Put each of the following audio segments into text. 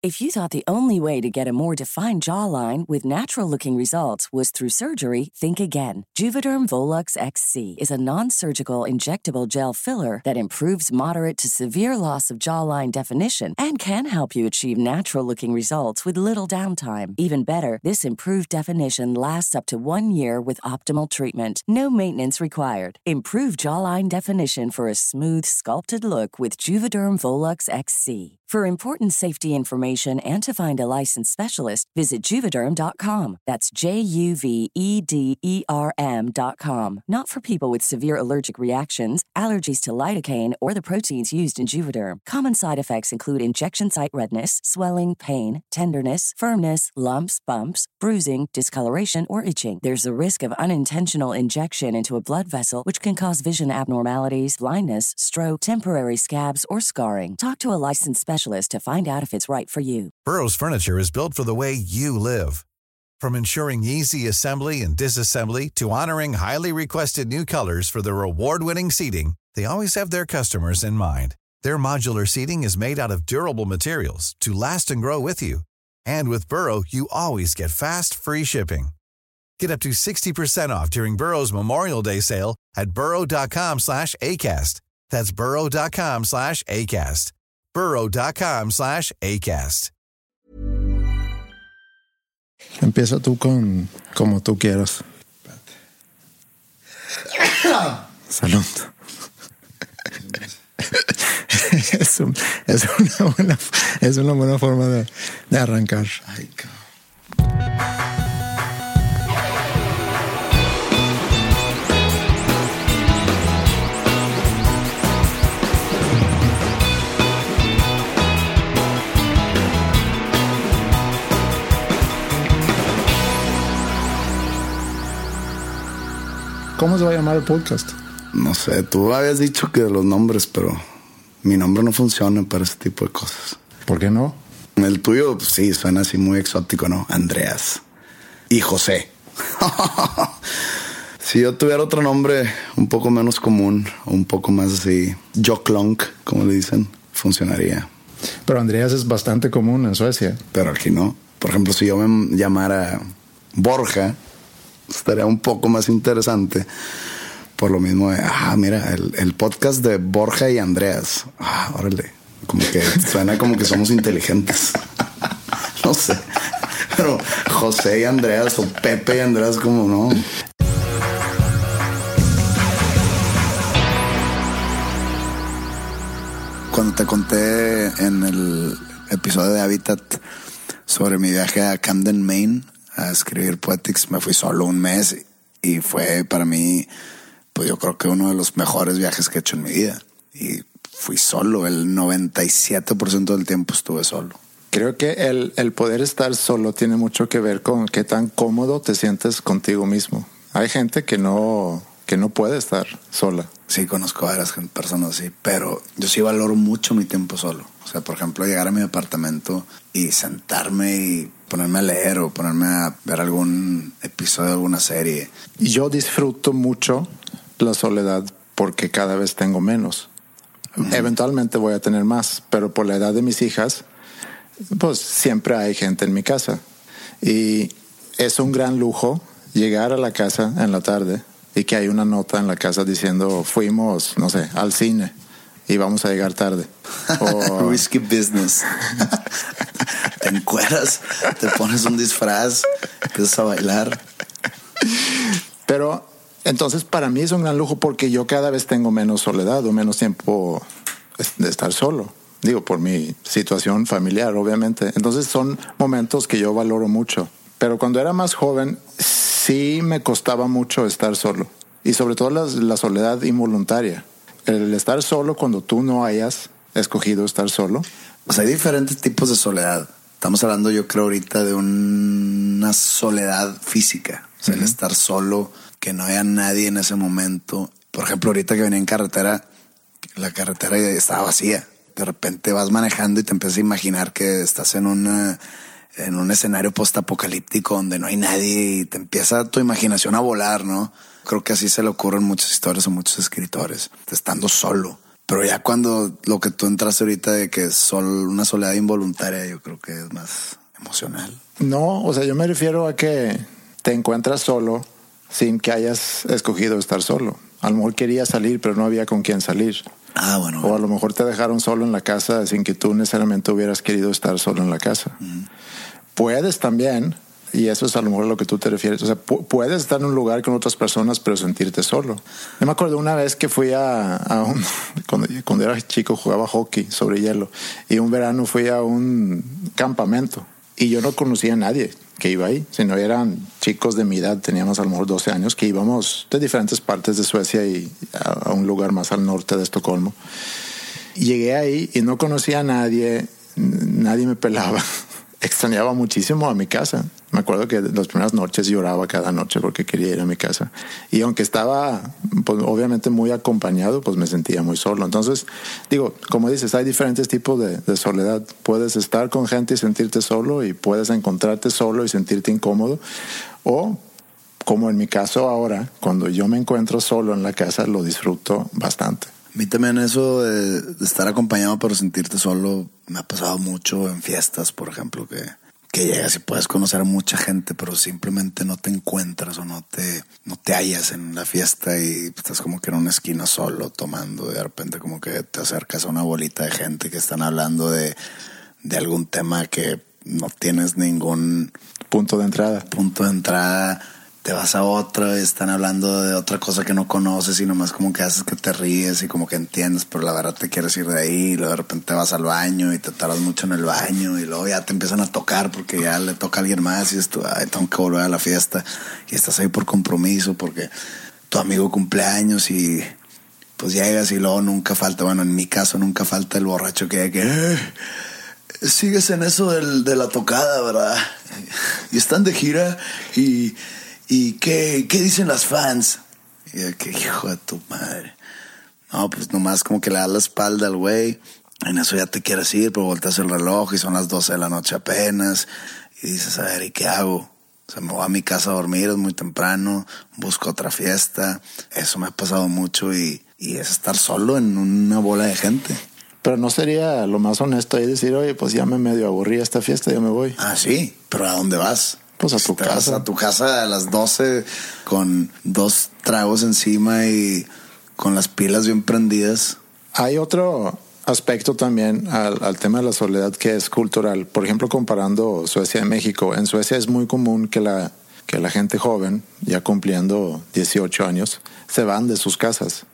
If you thought the only way to get a more defined jawline with natural-looking results was through surgery, think again. Juvederm Volux XC is a non-surgical injectable gel filler that improves moderate to severe loss of jawline definition and can help you achieve natural-looking results with little downtime. Even better, this improved definition lasts up to 1 year with optimal treatment. No maintenance required. Improve jawline definition for a smooth, sculpted look with Juvederm Volux XC. For important safety information and to find a licensed specialist, visit Juvederm.com. That's JUVEDERM.com. Not for people with severe allergic reactions, allergies to lidocaine, or the proteins used in Juvederm. Common side effects include injection site redness, swelling, pain, tenderness, firmness, lumps, bumps, bruising, discoloration, or itching. There's a risk of unintentional injection into a blood vessel, which can cause vision abnormalities, blindness, stroke, temporary scabs, or scarring. Talk to a licensed specialist to find out if it's right for you. Burrow's furniture is built for the way you live. From ensuring easy assembly and disassembly to honoring highly requested new colors for their award-winning seating, they always have their customers in mind. Their modular seating is made out of durable materials to last and grow with you. And with Burrow, you always get fast, free shipping. Get up to 60% off during Burrow's Memorial Day sale at burrow.com/ACAST. That's burrow.com/ACAST. burrow.com/ACAST. Empieza tú con como tú quieras. Salud. Es una buena forma de arrancar. Ay, ¿cómo se va a llamar el podcast? No sé, tú habías dicho que de los nombres, pero mi nombre no funciona para ese tipo de cosas. ¿Por qué no? El tuyo, pues, sí, suena así muy exótico, ¿no? Andreas y José. Si yo tuviera otro nombre un poco menos común, un poco más así, Joklonk, como le dicen, funcionaría. Pero Andreas es bastante común en Suecia. Pero aquí no. Por ejemplo, si yo me llamara Borja, estaría un poco más interesante. Por lo mismo de, mira, el podcast de Borja y Andreas. Órale. Como que suena como que somos inteligentes. No sé. Pero José y Andreas o Pepe y Andreas, como no. Cuando te conté en el episodio de Habitat sobre mi viaje a Camden, Maine, a escribir Poetics, me fui solo un mes y fue para mí, pues yo creo que uno de los mejores viajes que he hecho en mi vida. Y fui solo, el 97% del tiempo estuve solo. Creo que el poder estar solo tiene mucho que ver con qué tan cómodo te sientes contigo mismo. Hay gente que no puede estar sola. Sí, conozco a varias personas así, pero yo sí valoro mucho mi tiempo solo. O sea, por ejemplo, llegar a mi apartamento y sentarme y ponerme a leer o ponerme a ver algún episodio de alguna serie. Yo disfruto mucho la soledad porque cada vez tengo menos. Eventualmente voy a tener más, pero por la edad de mis hijas, pues siempre hay gente en mi casa. Y es un gran lujo llegar a la casa en la tarde y que hay una nota en la casa diciendo fuimos, no sé, al cine y vamos a llegar tarde. O risky business. Te encueras, te pones un disfraz, empiezas a bailar. Pero entonces para mí es un gran lujo porque yo cada vez tengo menos soledad o menos tiempo de estar solo. Digo, por mi situación familiar, obviamente. Entonces son momentos que yo valoro mucho. Pero cuando era más joven, sí me costaba mucho estar solo. Y sobre todo la soledad involuntaria. El estar solo cuando tú no hayas escogido estar solo. O sea, hay diferentes tipos de soledad. Estamos hablando, yo creo, ahorita de una soledad física. O sea, el estar solo, que no haya nadie en ese momento. Por ejemplo, ahorita que venía en carretera, la carretera estaba vacía. De repente vas manejando y te empiezas a imaginar que estás en un escenario postapocalíptico donde no hay nadie y te empieza tu imaginación a volar, ¿no? Creo que así se le ocurren muchas historias a muchos escritores, estando solo. Pero ya cuando lo que tú entraste ahorita de que es una soledad involuntaria, yo creo que es más emocional. No, o sea, yo me refiero a que te encuentras solo sin que hayas escogido estar solo. A lo mejor querías salir, pero no había con quién salir. Ah, bueno. O a lo mejor te dejaron solo en la casa sin que tú necesariamente hubieras querido estar solo en la casa. Puedes también, y eso es a lo mejor a lo que tú te refieres, o sea, puedes estar en un lugar con otras personas pero sentirte solo. Yo me acuerdo una vez que fui a un... Cuando era chico jugaba hockey sobre hielo, y un verano fui a un campamento y yo no conocía a nadie que iba ahí, sino eran chicos de mi edad, teníamos a lo mejor 12 años, que íbamos de diferentes partes de Suecia y a un lugar más al norte de Estocolmo. Y llegué ahí y no conocía a nadie, nadie me pelaba. Extrañaba muchísimo a mi casa. Me acuerdo que las primeras noches lloraba cada noche porque quería ir a mi casa. Y aunque estaba, pues, obviamente muy acompañado, pues me sentía muy solo. Entonces, digo, como dices, hay diferentes tipos de soledad. Puedes estar con gente y sentirte solo, y puedes encontrarte solo y sentirte incómodo. O, como en mi caso ahora, cuando yo me encuentro solo en la casa, lo disfruto bastante. A mí también eso de estar acompañado pero sentirte solo me ha pasado mucho en fiestas, por ejemplo, que llegas y puedes conocer a mucha gente, pero simplemente no te encuentras o no te hallas en la fiesta y estás como que en una esquina solo tomando, y de repente como que te acercas a una bolita de gente que están hablando de algún tema que no tienes ningún punto de entrada. Te vas a otra y están hablando de otra cosa que no conoces y nomás como que haces que te ríes y como que entiendes, pero la verdad te quieres ir de ahí, y luego de repente vas al baño y te tardas mucho en el baño y luego ya te empiezan a tocar porque ya le toca a alguien más y dices tú, ay, tengo que volver a la fiesta, y estás ahí por compromiso porque tu amigo cumpleaños, y pues llegas y luego nunca falta, bueno, en mi caso nunca falta el borracho que sigues en eso de la tocada, ¿verdad? Y están de gira ¿Y qué dicen las fans? Y yo, que hijo de tu madre. No, pues nomás como que le das la espalda al güey. En eso ya te quieres ir, pero volteas el reloj y son las 12 de la noche apenas. Y dices, a ver, ¿y qué hago? O sea, me voy a mi casa a dormir, es muy temprano, busco otra fiesta. Eso me ha pasado mucho y es estar solo en una bola de gente. Pero no sería lo más honesto ahí decir, oye, pues ya me medio aburrí esta fiesta, ya me voy. Ah, sí, pero ¿a dónde vas? Pues a tu casa. Vas a tu casa a las 12 con 2 tragos encima y con las pilas bien prendidas. Hay otro aspecto también al tema de la soledad que es cultural. Por ejemplo, comparando Suecia y México. En Suecia es muy común que la gente joven, ya cumpliendo 18 años, se van de sus casas.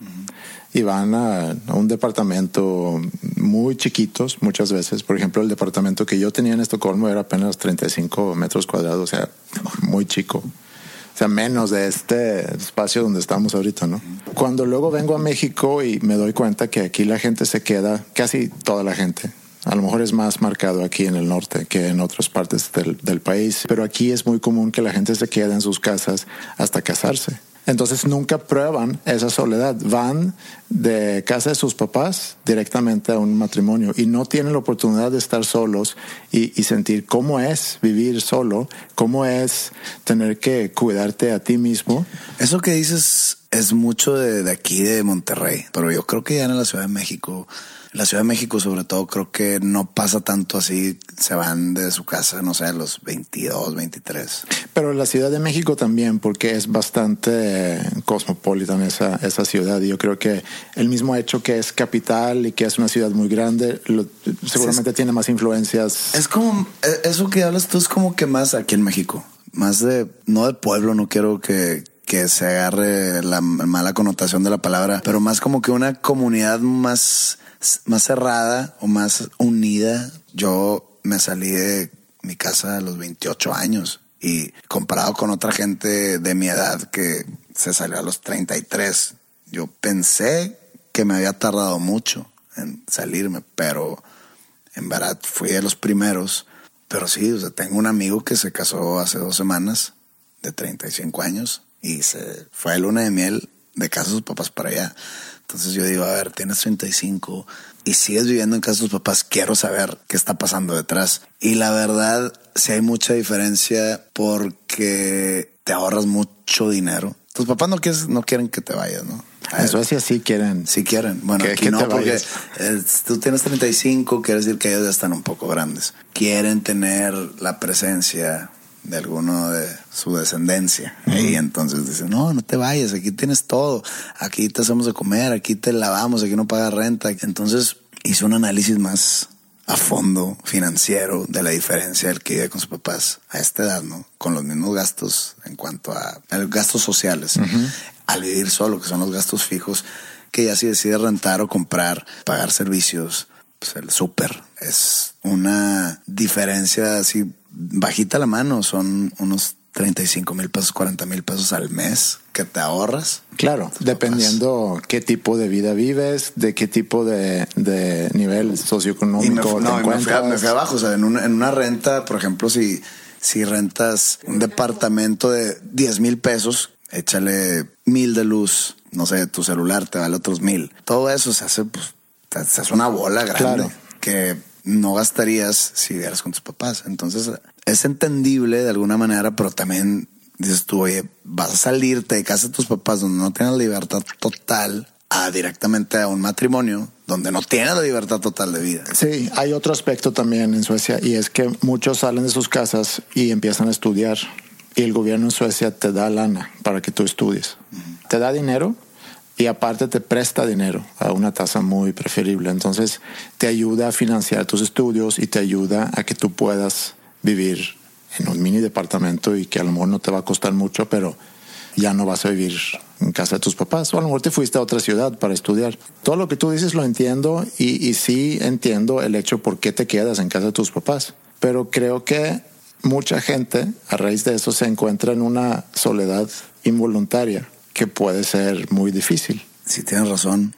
Y van a un departamento muy chiquitos muchas veces. Por ejemplo, el departamento que yo tenía en Estocolmo era apenas 35 metros cuadrados, o sea, muy chico. O sea, menos de este espacio donde estamos ahorita, ¿no? Cuando luego vengo a México y me doy cuenta que aquí la gente se queda, casi toda la gente. A lo mejor es más marcado aquí en el norte que en otras partes del país, pero aquí es muy común que la gente se quede en sus casas hasta casarse. Entonces nunca prueban esa soledad. Van de casa de sus papás directamente a un matrimonio y no tienen la oportunidad de estar solos y sentir cómo es vivir solo, cómo es tener que cuidarte a ti mismo. Eso que dices es mucho de aquí de Monterrey, pero yo creo que ya en la Ciudad de México... En la Ciudad de México, sobre todo, creo que no pasa tanto así. Se van de su casa, no sé, a los 22, 23. Pero en la Ciudad de México también, porque es bastante cosmopolitan esa ciudad. Y yo creo que el mismo hecho que es capital y que es una ciudad muy grande, seguramente tiene más influencias. Es como, eso que hablas tú es como que más aquí en México. Más no de pueblo, no quiero que se agarre la mala connotación de la palabra, pero más como que una comunidad más cerrada o más unida. Yo me salí de mi casa a los 28 años y comparado con otra gente de mi edad que se salió a los 33, yo pensé que me había tardado mucho en salirme, pero en verdad fui de los primeros. Pero sí, o sea, tengo un amigo que se casó hace 2 semanas de 35 años y se fue de luna de miel de casa de sus papás para allá. Entonces yo digo, a ver, tienes 35 y sigues viviendo en casa de tus papás, quiero saber qué está pasando detrás. Y la verdad, sí hay mucha diferencia porque te ahorras mucho dinero. Tus papás no quieren que te vayas, ¿no? En Suecia sí quieren. Sí quieren. Bueno, aquí no, porque tú tienes 35, quiere decir que ellos ya están un poco grandes. Quieren tener la presencia de alguno de su descendencia. Y entonces dicen, no te vayas, aquí tienes todo. Aquí te hacemos de comer, aquí te lavamos, aquí no pagas renta. Entonces hizo un análisis más a fondo financiero de la diferencia del que vive con sus papás a esta edad, ¿no? Con los mismos gastos en cuanto a gastos sociales. Al vivir solo, que son los gastos fijos, que ya si decide rentar o comprar, pagar servicios, pues el súper es una diferencia así bajita la mano, son unos 35,000 pesos, 40,000 pesos al mes que te ahorras. Claro, dependiendo qué tipo de vida vives, de qué tipo de nivel socioeconómico te encuentras. Me fui abajo, o sea, en una renta, por ejemplo, si rentas un departamento de 10,000 pesos, échale 1,000 de luz, no sé, tu celular te vale otros 1,000. Todo eso se hace, pues, se hace una bola grande, claro, que no gastarías si vivieras con tus papás. Entonces es entendible de alguna manera, pero también dices tú, oye, vas a salirte de casa de tus papás donde no tienes libertad total directamente a un matrimonio donde no tienes la libertad total de vida. Sí, hay otro aspecto también en Suecia, y es que muchos salen de sus casas y empiezan a estudiar, y el gobierno en Suecia te da lana para que tú estudies. Te da dinero y aparte te presta dinero a una tasa muy preferible. Entonces te ayuda a financiar tus estudios y te ayuda a que tú puedas vivir en un mini departamento, y que a lo mejor no te va a costar mucho, pero ya no vas a vivir en casa de tus papás, o a lo mejor te fuiste a otra ciudad para estudiar. Todo lo que tú dices lo entiendo, y sí entiendo el hecho por qué te quedas en casa de tus papás, pero creo que mucha gente a raíz de eso se encuentra en una soledad involuntaria que puede ser muy difícil. Sí, tienes razón.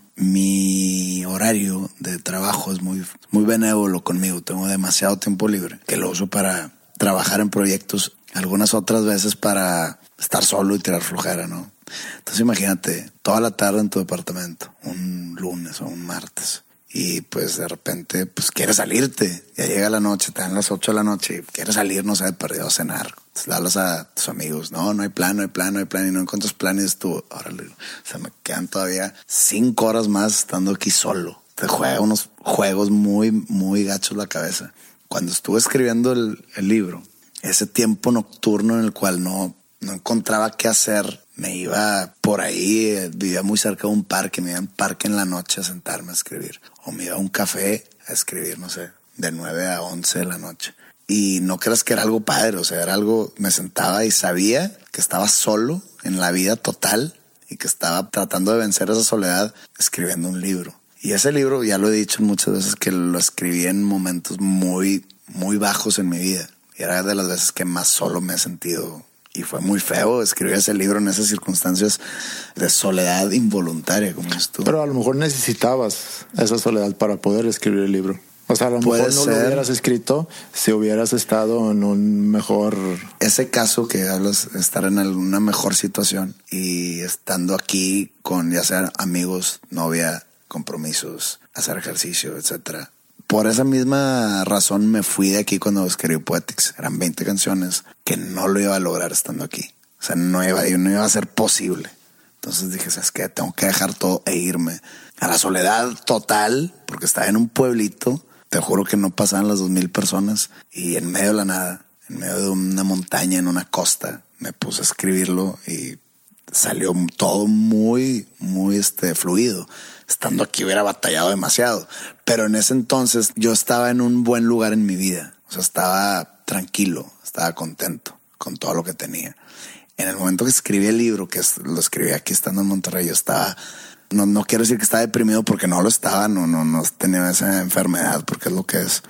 Mi horario de trabajo es muy benévolo conmigo. Tengo demasiado tiempo libre que lo uso para trabajar en proyectos, algunas otras veces para estar solo y tirar flojera, ¿no? Entonces imagínate, toda la tarde en tu departamento, un lunes o un martes, y pues de repente pues quieres salirte, ya llega la noche, te dan las 8 de la noche, y quieres salir, no sé, perdido a cenar. Entonces le hablas a tus amigos, no hay plan, y no encuentras planes, tú, órale, o sea, me quedan todavía 5 horas más estando aquí solo. Te juega unos juegos muy, muy gachos la cabeza. Cuando estuve escribiendo el libro, ese tiempo nocturno en el cual no encontraba qué hacer, me iba por ahí, vivía muy cerca de un parque, me iba en parque en la noche a sentarme a escribir, o me iba a un café a escribir, no sé, de 9 a 11 de la noche. Y no creas que era algo padre, o sea, era algo, me sentaba y sabía que estaba solo en la vida total y que estaba tratando de vencer esa soledad escribiendo un libro. Y ese libro, ya lo he dicho muchas veces, que lo escribí en momentos muy, muy bajos en mi vida. Y era de las veces que más solo me he sentido. Y fue muy feo escribir ese libro en esas circunstancias de soledad involuntaria, como dices tú. Pero a lo mejor necesitabas esa soledad para poder escribir el libro. O sea, a lo mejor no lo hubieras escrito si hubieras estado en un mejor... Ese caso que hablas, estar en una mejor situación y estando aquí con ya sea amigos, novia, compromisos, hacer ejercicio, etcétera. Por esa misma razón me fui de aquí cuando escribí Poetics. Eran 20 canciones que no lo iba a lograr estando aquí. O sea, no iba a ser posible. Entonces dije, ¿sabes qué? Tengo que dejar todo e irme a la soledad total, porque estaba en un pueblito. Te juro que no pasaban las 2,000 personas, y en medio de la nada, en medio de una montaña, en una costa, me puse a escribirlo y salió todo muy, muy fluido. Estando aquí hubiera batallado demasiado, pero en ese entonces yo estaba en un buen lugar en mi vida. O sea, estaba tranquilo, estaba contento con todo lo que tenía. En el momento que escribí el libro, que lo escribí aquí estando en Monterrey, yo estaba, no quiero decir que estaba deprimido, porque no lo estaba, no tenía esa enfermedad, porque es lo que es.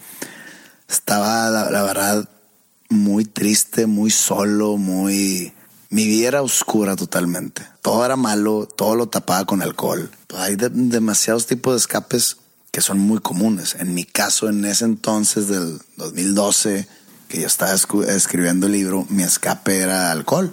Estaba, la verdad, muy triste, muy solo, mi vida era oscura totalmente. Todo era malo, todo lo tapaba con alcohol. Hay demasiados tipos de escapes que son muy comunes. En mi caso, en ese entonces del 2012, que yo estaba escribiendo el libro, mi escape era alcohol.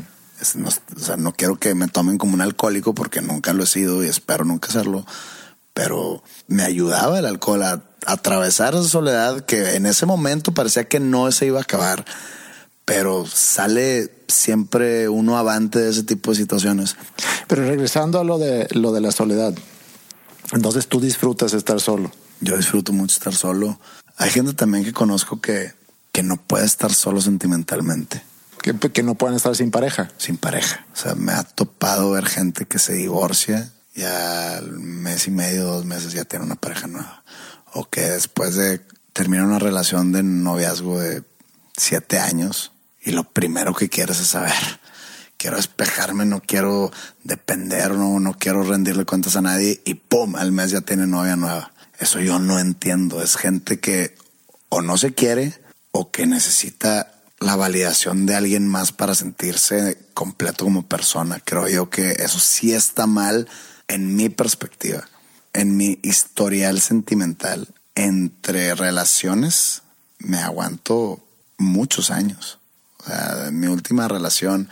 O sea, no quiero que me tomen como un alcohólico, porque nunca lo he sido y espero nunca serlo. Pero me ayudaba el alcohol a atravesar esa soledad que en ese momento parecía que no se iba a acabar. Pero sale siempre uno avante de ese tipo de situaciones. Pero regresando a lo de la soledad, entonces tú disfrutas estar solo. Yo disfruto mucho estar solo. Hay gente también que conozco que no puede estar solo sentimentalmente. Que no pueden estar sin pareja. Sin pareja. O sea, me ha topado ver gente que se divorcia y al mes y medio, 2 meses ya tiene una pareja nueva. O que después de terminar una relación de noviazgo de 7 años y lo primero que quieres es saber, quiero despejarme, no quiero depender, no quiero rendirle cuentas a nadie, y ¡pum!, al mes ya tiene novia nueva. Eso yo no entiendo. Es gente que o no se quiere o que necesita la validación de alguien más para sentirse completo como persona. Creo yo que eso sí está mal en mi perspectiva, en mi historial sentimental. Entre relaciones me aguanto muchos años. O sea, en mi última relación,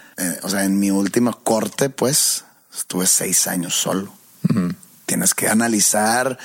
en mi última corte, pues, estuve 6 años solo. Uh-huh. Tienes que analizar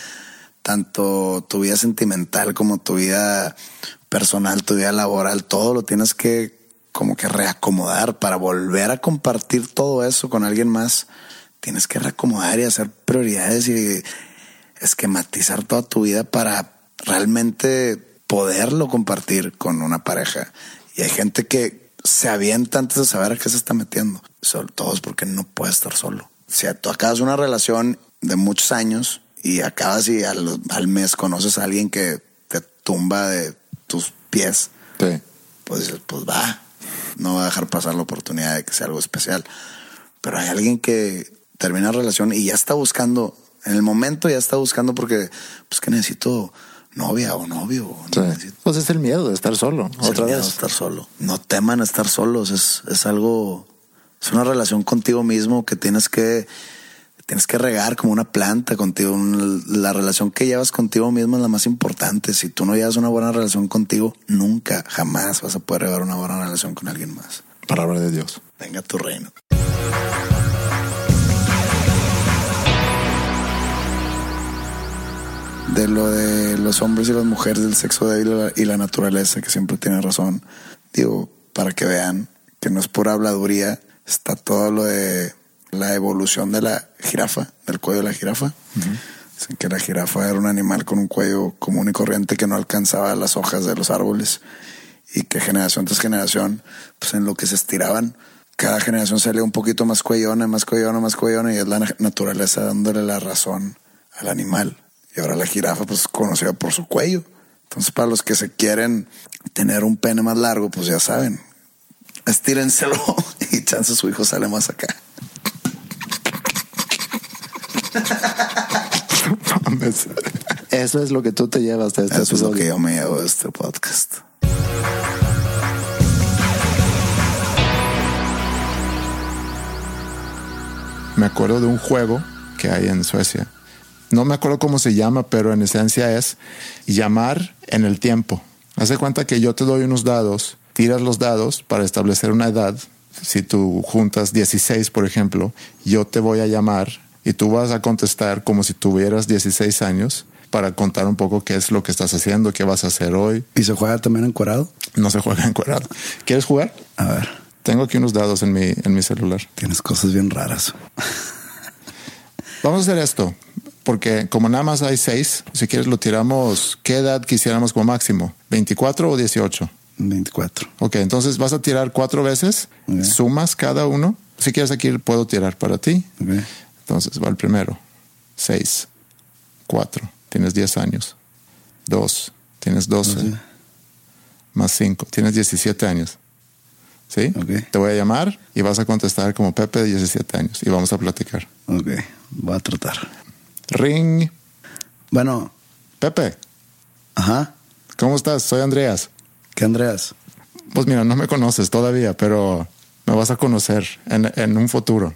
tanto tu vida sentimental como tu vida personal, tu vida laboral, todo lo tienes que como que reacomodar para volver a compartir todo eso con alguien más. Tienes que reacomodar y hacer prioridades y esquematizar toda tu vida para realmente poderlo compartir con una pareja. Y hay gente que se avienta antes de saber a qué se está metiendo. Sobre todo es porque no puede estar solo. Si tú acabas una relación de muchos años y acabas y al mes conoces a alguien que te tumba de tus pies, sí, pues va, no va a dejar pasar la oportunidad de que sea algo especial. Pero hay alguien que termina la relación y ya está buscando, en el momento ya está buscando porque pues que necesito novia o novio. Sí. Pues es el miedo de estar solo. Otra vez. Estar solo. No teman estar solos. Es algo, es una relación contigo mismo que tienes que regar como una planta contigo. La relación que llevas contigo mismo es la más importante. Si tú no llevas una buena relación contigo, nunca, jamás vas a poder llevar una buena relación con alguien más. Palabra de Dios. Venga tu reino. De lo de los hombres y las mujeres, del sexo débil y la naturaleza, que siempre tiene razón. Digo, para que vean que no es pura habladuría, está todo lo de la evolución de la jirafa, del cuello de la jirafa. Uh-huh. Dicen que la jirafa era un animal con un cuello común y corriente que no alcanzaba las hojas de los árboles y que generación tras generación, pues en lo que se estiraban, cada generación salía un poquito más cuellona y es la naturaleza dándole la razón al animal. Y ahora la jirafa pues es conocida por su cuello. Entonces para los que se quieren tener un pene más largo, pues ya saben, estírenselo y chance su hijo sale más acá. Eso es lo que tú te llevas de este episodio. Es lo que yo me llevo de este podcast. Me acuerdo de un juego que hay en Suecia. No me acuerdo cómo se llama, pero en esencia es llamar en el tiempo. Haz de cuenta que yo te doy unos dados, tiras los dados para establecer una edad. Si tú juntas 16, por ejemplo, yo te voy a llamar y tú vas a contestar como si tuvieras 16 años para contar un poco qué es lo que estás haciendo, qué vas a hacer hoy. ¿Y se juega también encuerado? No se juega encuerado. ¿Quieres jugar? A ver. Tengo aquí unos dados en mi celular. Tienes cosas bien raras. Vamos a hacer esto, porque como nada más hay 6, si quieres lo tiramos. ¿Qué edad quisiéramos como máximo? ¿24 o 18? 24. Ok, entonces vas a tirar 4 veces, okay. Sumas cada uno. Si quieres aquí puedo tirar para ti. Okay. Entonces va el primero. 6, 4, tienes 10 años. 2, tienes 12. Okay. Más 5, tienes 17 años. ¿Sí? Okay. Te voy a llamar y vas a contestar como Pepe de 17 años y vamos a platicar. Ok, voy a tratar. Ring. Bueno. Pepe. Ajá. ¿Cómo estás? Soy Andreas. ¿Qué Andreas? Pues mira, no me conoces todavía, pero me vas a conocer en un futuro.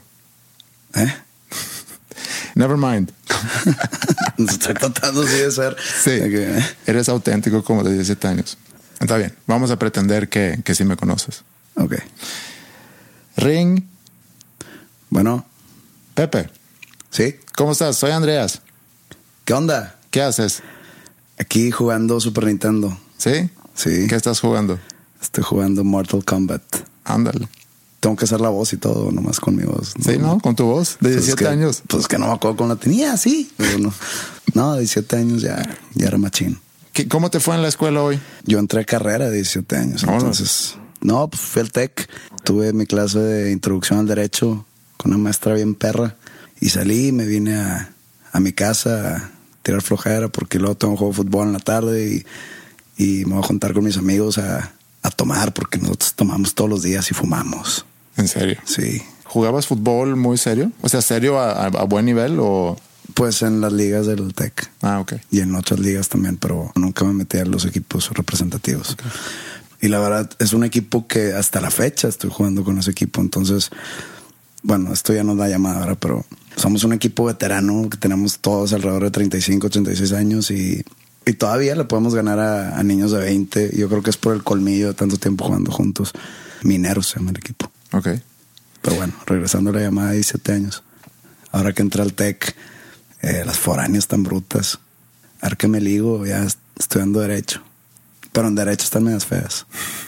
Never mind. Estoy tratando de ser. Sí, okay. Eres auténtico como de 17 años. Está bien, vamos a pretender que sí me conoces. Ok. Ring. Bueno. Pepe. ¿Sí? ¿Cómo estás? Soy Andreas. ¿Qué onda? ¿Qué haces? Aquí jugando Super Nintendo. ¿Sí? Sí. ¿Qué estás jugando? Estoy jugando Mortal Kombat. Ándale. Tengo que hacer la voz y todo, nomás con mi voz. Sí, ¿no? Con tu voz de 17 años. Pues que no me acuerdo cómo la tenía, sí. Pero no, de 17 años ya era machín. ¿Cómo te fue en la escuela hoy? Yo entré a carrera de 17 años. Entonces, pues fui al TEC. Tuve mi clase de introducción al derecho con una maestra bien perra. Y salí y me vine a mi casa a tirar flojera porque luego tengo un juego de fútbol en la tarde y me voy a juntar con mis amigos a tomar porque nosotros tomamos todos los días y fumamos. ¿En serio? Sí. ¿Jugabas fútbol muy serio? O sea, ¿serio a buen nivel o...? Pues en las ligas del TEC. Ah, ok. Y en otras ligas también, pero nunca me metí a los equipos representativos. Okay. Y la verdad, es un equipo que hasta la fecha estoy jugando con ese equipo. Entonces, bueno, esto ya nos da llamada ahora, pero somos un equipo veterano que tenemos todos alrededor de 35, 86 años y todavía le podemos ganar a niños de 20. Yo creo que es por el colmillo de tanto tiempo jugando juntos. Mineros se llama el equipo. Ok. Pero bueno, regresando a la llamada de 17 años. Ahora que entré al TEC, las foráneas tan brutas. A ver qué me ligo, ya estudiando derecho. Pero en derecho están medias feas.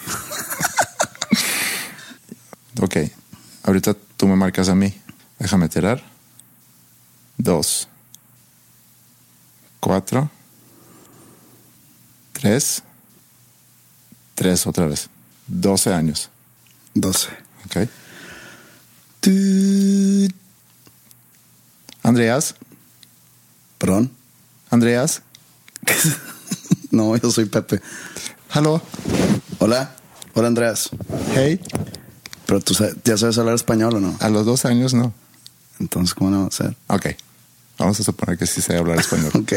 Ok. Ahorita tú me marcas a mí. Déjame tirar. 2, 4, 3 otra vez. 12 años. 12. Ok. Andreas. ¿Perdón? Andreas. No, yo soy Pepe. Hello. Hola. Hola, Andreas. Hey. Pero tú ya sabes hablar español o no? A los 12 años no. Entonces, ¿cómo no va a ser? Ok. Vamos a suponer que sí sé hablar español. Ok.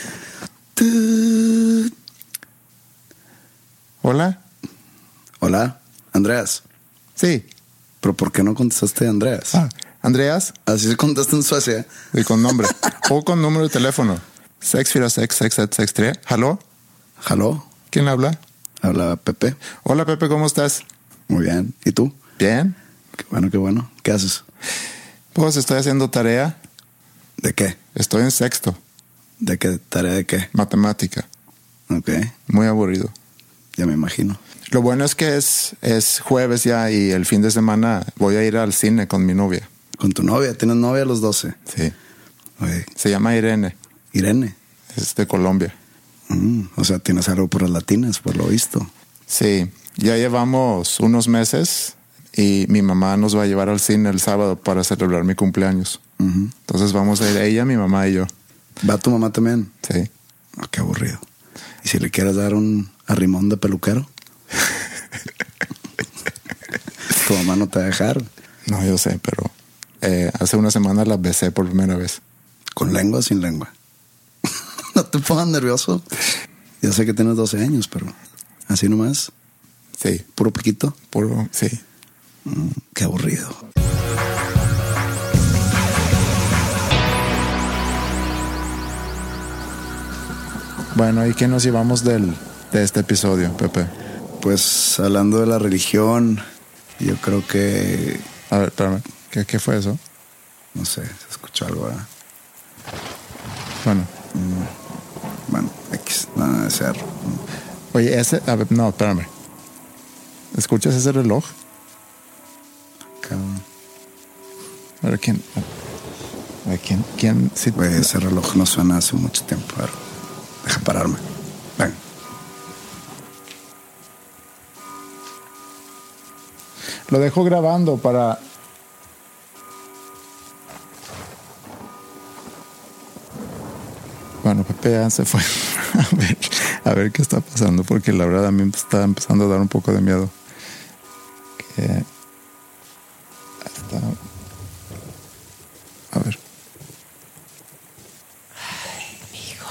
Hola. Hola, Andreas. Sí. ¿Pero por qué no contestaste Andreas? Andreas. Así se contesta en Suecia. Y con nombre. O con número de teléfono. 646-6763. ¿Halló? ¿Halló? ¿Quién habla? Habla Pepe. Hola, Pepe, ¿cómo estás? Muy bien. ¿Y tú? Bien. Qué bueno, qué bueno. ¿Qué haces? Pues estoy haciendo tarea. ¿De qué? Estoy en sexto. ¿De qué? ¿Tarea de qué? Matemática. Ok. Muy aburrido. Ya me imagino. Lo bueno es que es jueves ya y el fin de semana voy a ir al cine con mi novia. ¿Con tu novia? ¿Tienes novia a los 12? Sí. Oye. Se llama Irene. ¿Irene? Es de Colombia. O sea, tienes algo por las latinas, por lo visto. Sí. Ya llevamos unos meses y mi mamá nos va a llevar al cine el sábado para celebrar mi cumpleaños. Entonces vamos a ir ella, mi mamá y yo. ¿Va tu mamá también? Sí. Oh, qué aburrido. ¿Y si le quieres dar un arrimón de peluquero? ¿Tu mamá no te va a dejar? No, yo sé, pero hace una semana la besé por primera vez. ¿Con lengua o sin lengua? No te pongas nervioso. Ya sé que tienes 12 años, pero así nomás. Sí. ¿Puro piquito? Puro, sí. Qué aburrido. Bueno, ¿y qué nos llevamos de este episodio, Pepe? Pues hablando de la religión, yo creo que... A ver, espérame. ¿Qué fue eso? No sé, se escuchó algo, ¿verdad? Bueno. Bueno, X, nada de ser. Oye, a ver, no, espérame. ¿Escuchas ese reloj? Cabrón. A ver, ¿quién? Sí. Güey, ese reloj no suena hace mucho tiempo. A ver, deja pararme. Ven. Lo dejo grabando para... Bueno, Pepe ya se fue a ver qué está pasando, porque la verdad a mí me está empezando a dar un poco de miedo. A ver. Ay, mijo.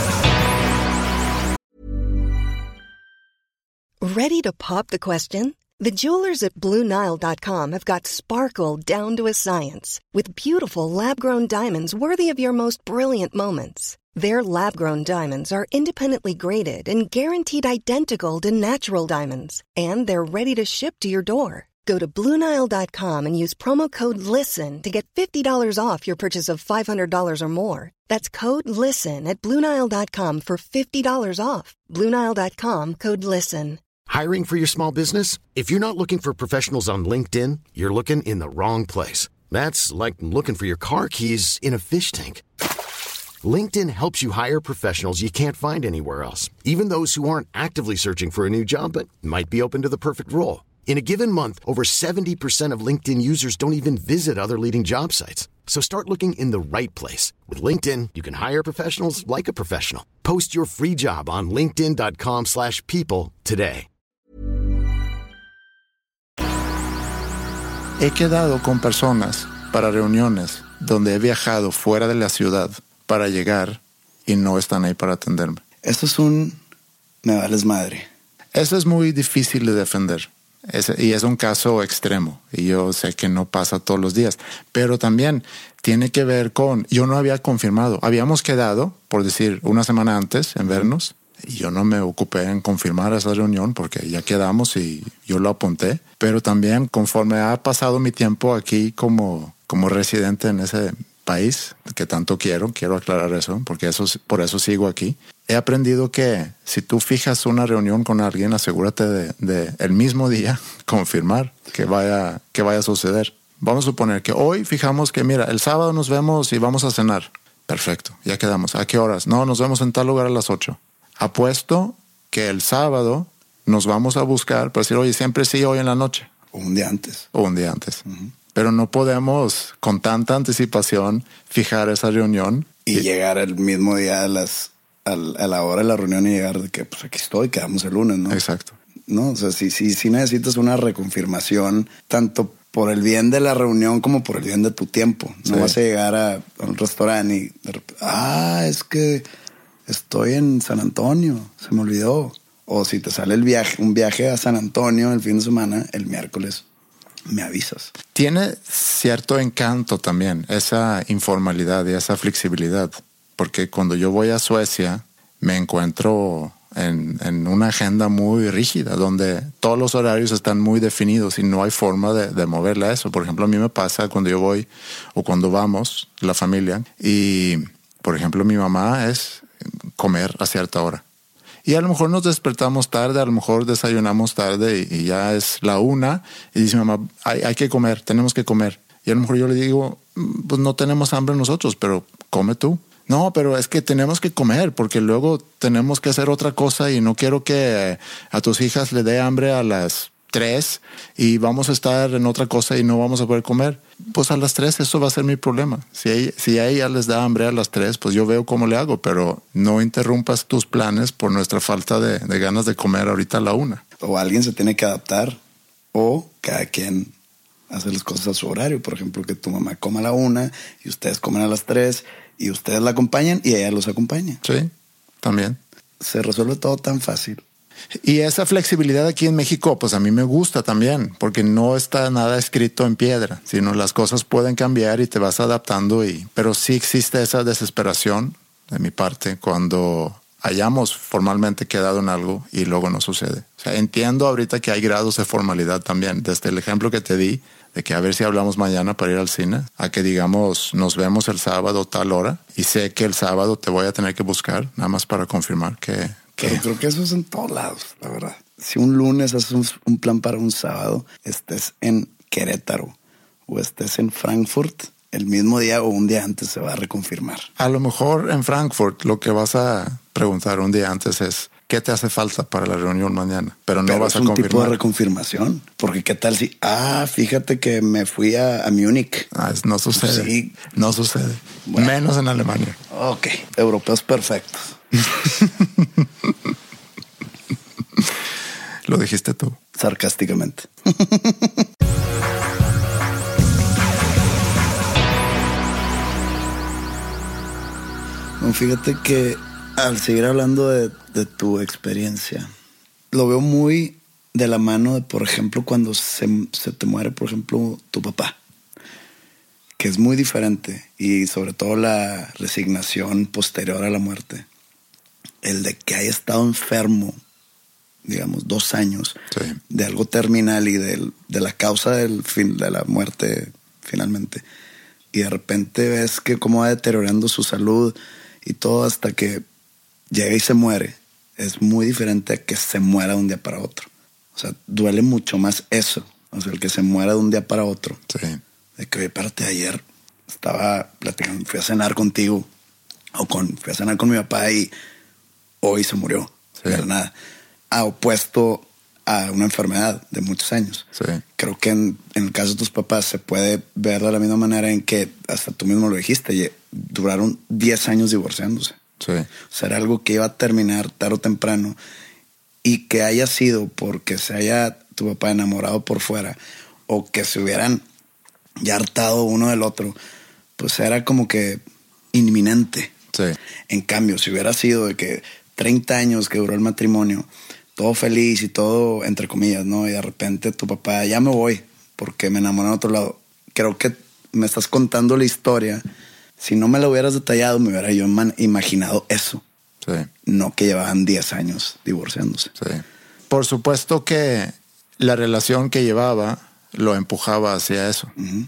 Ready to pop the question? The jewelers at BlueNile.com have got sparkle down to a science with beautiful lab-grown diamonds worthy of your most brilliant moments. Their lab-grown diamonds are independently graded and guaranteed identical to natural diamonds, and they're ready to ship to your door. Go to BlueNile.com and use promo code LISTEN to get $50 off your purchase of $500 or more. That's code LISTEN at BlueNile.com for $50 off. BlueNile.com, code LISTEN. Hiring for your small business? If you're not looking for professionals on LinkedIn, you're looking in the wrong place. That's like looking for your car keys in a fish tank. LinkedIn helps you hire professionals you can't find anywhere else, even those who aren't actively searching for a new job but might be open to the perfect role. In a given month, over 70% of LinkedIn users don't even visit other leading job sites. So start looking in the right place. With LinkedIn, you can hire professionals like a professional. Post your free job on linkedin.com/people today. He quedado con personas para reuniones donde he viajado fuera de la ciudad para llegar y no están ahí para atenderme. Eso es un me vales madre. Eso es muy difícil de defender. Y es un caso extremo. Y yo sé que no pasa todos los días. Pero también tiene que ver con... Yo no había confirmado. Habíamos quedado, por decir, una semana antes en vernos. Y yo no me ocupé en confirmar esa reunión porque ya quedamos y yo lo apunté. Pero también conforme ha pasado mi tiempo aquí como residente en ese país que tanto quiero aclarar eso, porque por eso sigo aquí. He aprendido que si tú fijas una reunión con alguien, asegúrate de el mismo día confirmar que vaya a suceder. Vamos a suponer que hoy fijamos que, mira, el sábado nos vemos y vamos a cenar. Perfecto, ya quedamos. ¿A qué horas? No, nos vemos en tal lugar a las 8. Apuesto que el sábado nos vamos a buscar para decir, oye, siempre sí, hoy en la noche. O un día antes. Uh-huh. Pero no podemos con tanta anticipación fijar esa reunión. Y llegar el mismo día a la hora de la reunión y llegar de que pues aquí estoy, quedamos el lunes, ¿no? Exacto. No, o sea, si necesitas una reconfirmación, tanto por el bien de la reunión como por el bien de tu tiempo. No vas a llegar a un restaurante y de repente, es que estoy en San Antonio, se me olvidó. O si te sale un viaje a San Antonio el fin de semana, el miércoles, me avisas. Tiene cierto encanto también esa informalidad y esa flexibilidad, porque cuando yo voy a Suecia me encuentro en una agenda muy rígida donde todos los horarios están muy definidos y no hay forma de moverle a eso. Por ejemplo, a mí me pasa cuando yo voy o cuando vamos, la familia, y por ejemplo mi mamá es comer a cierta hora. Y a lo mejor nos despertamos tarde, a lo mejor desayunamos tarde y ya es la 1 y dice mamá, hay que comer, tenemos que comer. Y a lo mejor yo le digo, pues no tenemos hambre nosotros, pero come tú. No, pero es que tenemos que comer porque luego tenemos que hacer otra cosa y no quiero que a tus hijas le dé hambre a las 3 y vamos a estar en otra cosa y no vamos a poder comer. Pues a las 3 eso va a ser mi problema. Si a ella les da hambre a las 3, pues yo veo cómo le hago, pero no interrumpas tus planes por nuestra falta de ganas de comer ahorita a la 1. O alguien se tiene que adaptar o cada quien hace las cosas a su horario. Por ejemplo, que tu mamá coma a la 1 y ustedes comen a las 3 y ustedes la acompañan y ella los acompaña. Sí, también. Se resuelve todo tan fácil. Y esa flexibilidad aquí en México, pues a mí me gusta también, porque no está nada escrito en piedra, sino las cosas pueden cambiar y te vas adaptando. Pero sí existe esa desesperación de mi parte cuando hayamos formalmente quedado en algo y luego no sucede. O sea, entiendo ahorita que hay grados de formalidad también, desde el ejemplo que te di, de que a ver si hablamos mañana para ir al cine, a que digamos nos vemos el sábado tal hora y sé que el sábado te voy a tener que buscar nada más para confirmar que... Pero creo que eso es en todos lados, la verdad. Si un lunes haces un plan para un sábado, estés en Querétaro o estés en Frankfurt, el mismo día o un día antes se va a reconfirmar. A lo mejor en Frankfurt lo que vas a preguntar un día antes es ¿qué te hace falta para la reunión mañana? Pero no vas a confirmar. Es un tipo de reconfirmación. Porque qué tal si, fíjate que me fui a Múnich. No sucede. Sí. No sucede. Bueno. Menos en Alemania. Ok. Europeos perfectos. Lo dijiste tú. Sarcásticamente. Bueno, fíjate que al seguir hablando de tu experiencia, lo veo muy de la mano de, por ejemplo, cuando se te muere, por ejemplo, tu papá, que es muy diferente, y sobre todo la resignación posterior a la muerte, el de que haya estado enfermo, digamos, 2 años, sí, de algo terminal y de la causa del fin, de la muerte finalmente, y de repente ves que cómo va deteriorando su salud y todo hasta que llega y se muere. Es muy diferente a que se muera de un día para otro. O sea, duele mucho más eso. O sea, el que se muera de un día para otro. sí. De que, oye, espérate, ayer estaba platicando, fui a cenar contigo, fui a cenar con mi papá y hoy se murió. Sí. De la nada. Opuesto a una enfermedad de muchos años. Sí. Creo que en el caso de tus papás se puede ver de la misma manera en que, hasta tú mismo lo dijiste, duraron 10 años divorciándose. Sí. O sea, era algo que iba a terminar tarde o temprano, y que haya sido porque se haya tu papá enamorado por fuera o que se hubieran ya hartado uno del otro, pues era como que inminente. Sí. En cambio, si hubiera sido de que 30 años que duró el matrimonio, todo feliz y todo entre comillas, ¿no? Y de repente tu papá, ya me voy porque me enamoré en otro lado. Creo que me estás contando la historia. Si no me lo hubieras detallado, me hubiera yo imaginado eso. Sí. No que llevaban 10 años divorciándose. Sí. Por supuesto que la relación que llevaba lo empujaba hacia eso. Uh-huh.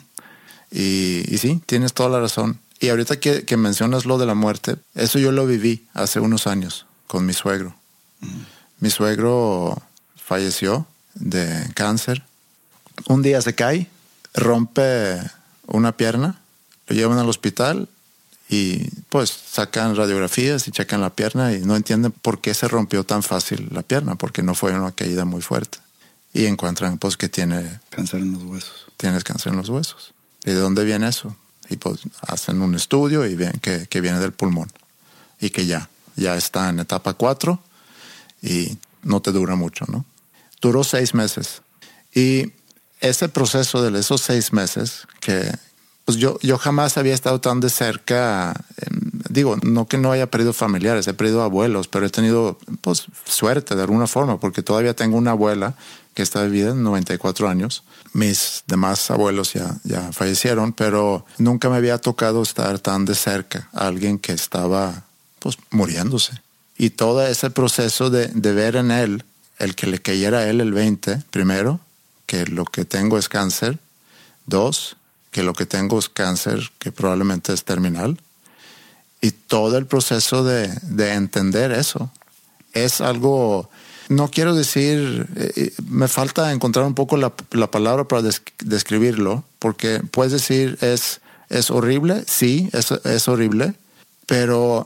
Y sí, tienes toda la razón. Y ahorita que mencionas lo de la muerte, eso yo lo viví hace unos años con mi suegro. Uh-huh. Mi suegro falleció de cáncer. Un día se cae, rompe una pierna, lo llevan al hospital y pues sacan radiografías y checan la pierna y no entienden por qué se rompió tan fácil la pierna, porque no fue una caída muy fuerte. Y encuentran pues que tiene cáncer en los huesos. Tienes cáncer en los huesos. ¿Y de dónde viene eso? Y pues hacen un estudio y ven que viene del pulmón y que ya está en etapa 4 y no te dura mucho, ¿no? Duró 6 meses. Y ese proceso de esos 6 meses que pues yo jamás había estado tan de cerca, digo, no que no haya perdido familiares, he perdido abuelos, pero he tenido pues suerte de alguna forma, porque todavía tengo una abuela que está vivida en 94 años. Mis demás abuelos ya fallecieron, pero nunca me había tocado estar tan de cerca a alguien que estaba pues muriéndose. Y todo ese proceso de ver en él, el que le cayera a él el 20, primero, que lo que tengo es cáncer, 2, que lo que tengo es cáncer que probablemente es terminal, y todo el proceso de entender eso es algo, no quiero decir, me falta encontrar un poco la palabra para describirlo, porque puedes decir es horrible, sí, es horrible, pero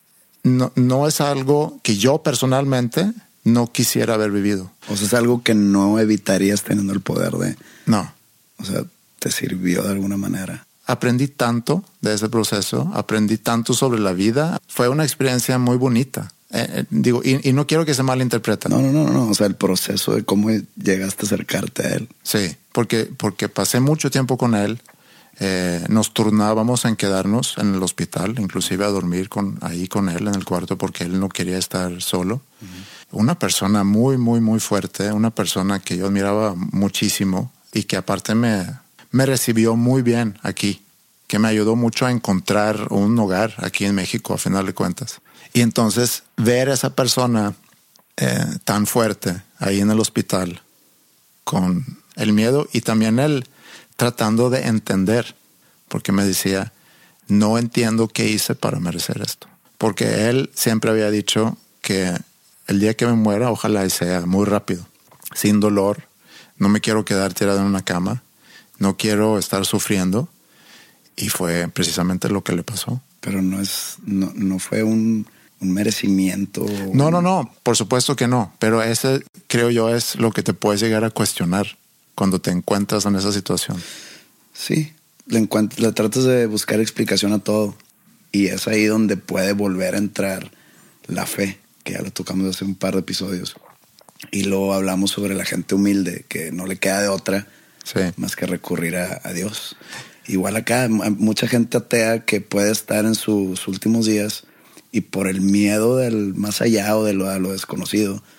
no es algo que yo personalmente no quisiera haber vivido. O sea, es algo que no evitarías teniendo el poder de... No. O sea, te sirvió de alguna manera. Aprendí tanto de ese proceso, aprendí tanto sobre la vida. Fue una experiencia muy bonita. Digo, y no quiero que se malinterprete. No. O sea, el proceso de cómo llegaste a acercarte a él. Sí, porque pasé mucho tiempo con él. Nos turnábamos en quedarnos en el hospital, inclusive a dormir ahí con él en el cuarto, porque él no quería estar solo. Uh-huh. Una persona muy, muy, muy fuerte, una persona que yo admiraba muchísimo y que aparte me recibió muy bien aquí, que me ayudó mucho a encontrar un hogar aquí en México, a final de cuentas. Y entonces ver a esa persona tan fuerte ahí en el hospital, con el miedo y también él tratando de entender, porque me decía, no entiendo qué hice para merecer esto. Porque él siempre había dicho que el día que me muera, ojalá sea muy rápido, sin dolor, no me quiero quedar tirado en una cama, no quiero estar sufriendo, y fue precisamente lo que le pasó. Pero no fue un merecimiento. No, por supuesto que no, pero ese creo yo es lo que te puedes llegar a cuestionar cuando te encuentras en esa situación. Sí, le tratas de buscar explicación a todo, y es ahí donde puede volver a entrar la fe, que ya lo tocamos hace un par de episodios, y luego hablamos sobre la gente humilde que no le queda de otra más que recurrir a Dios. Igual acá, mucha gente atea que puede estar en sus últimos días y por el miedo del más allá o de lo desconocido,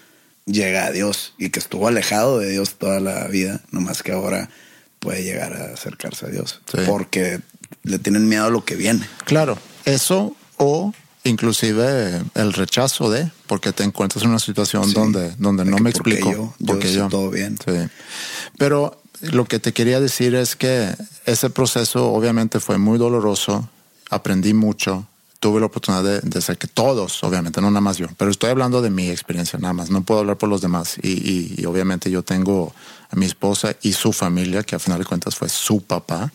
llega a Dios y que estuvo alejado de Dios toda la vida, nomás que ahora puede llegar a acercarse a Dios, sí, porque le tienen miedo a lo que viene. Claro, eso o inclusive el rechazo de, porque te encuentras en una situación sí, donde no me explico. Porque yo todo bien. Sí. Pero lo que te quería decir es que ese proceso obviamente fue muy doloroso, aprendí mucho, tuve la oportunidad de hacer que todos, obviamente, no nada más yo, pero estoy hablando de mi experiencia nada más, no puedo hablar por los demás y obviamente yo tengo a mi esposa y su familia, que a final de cuentas fue su papá,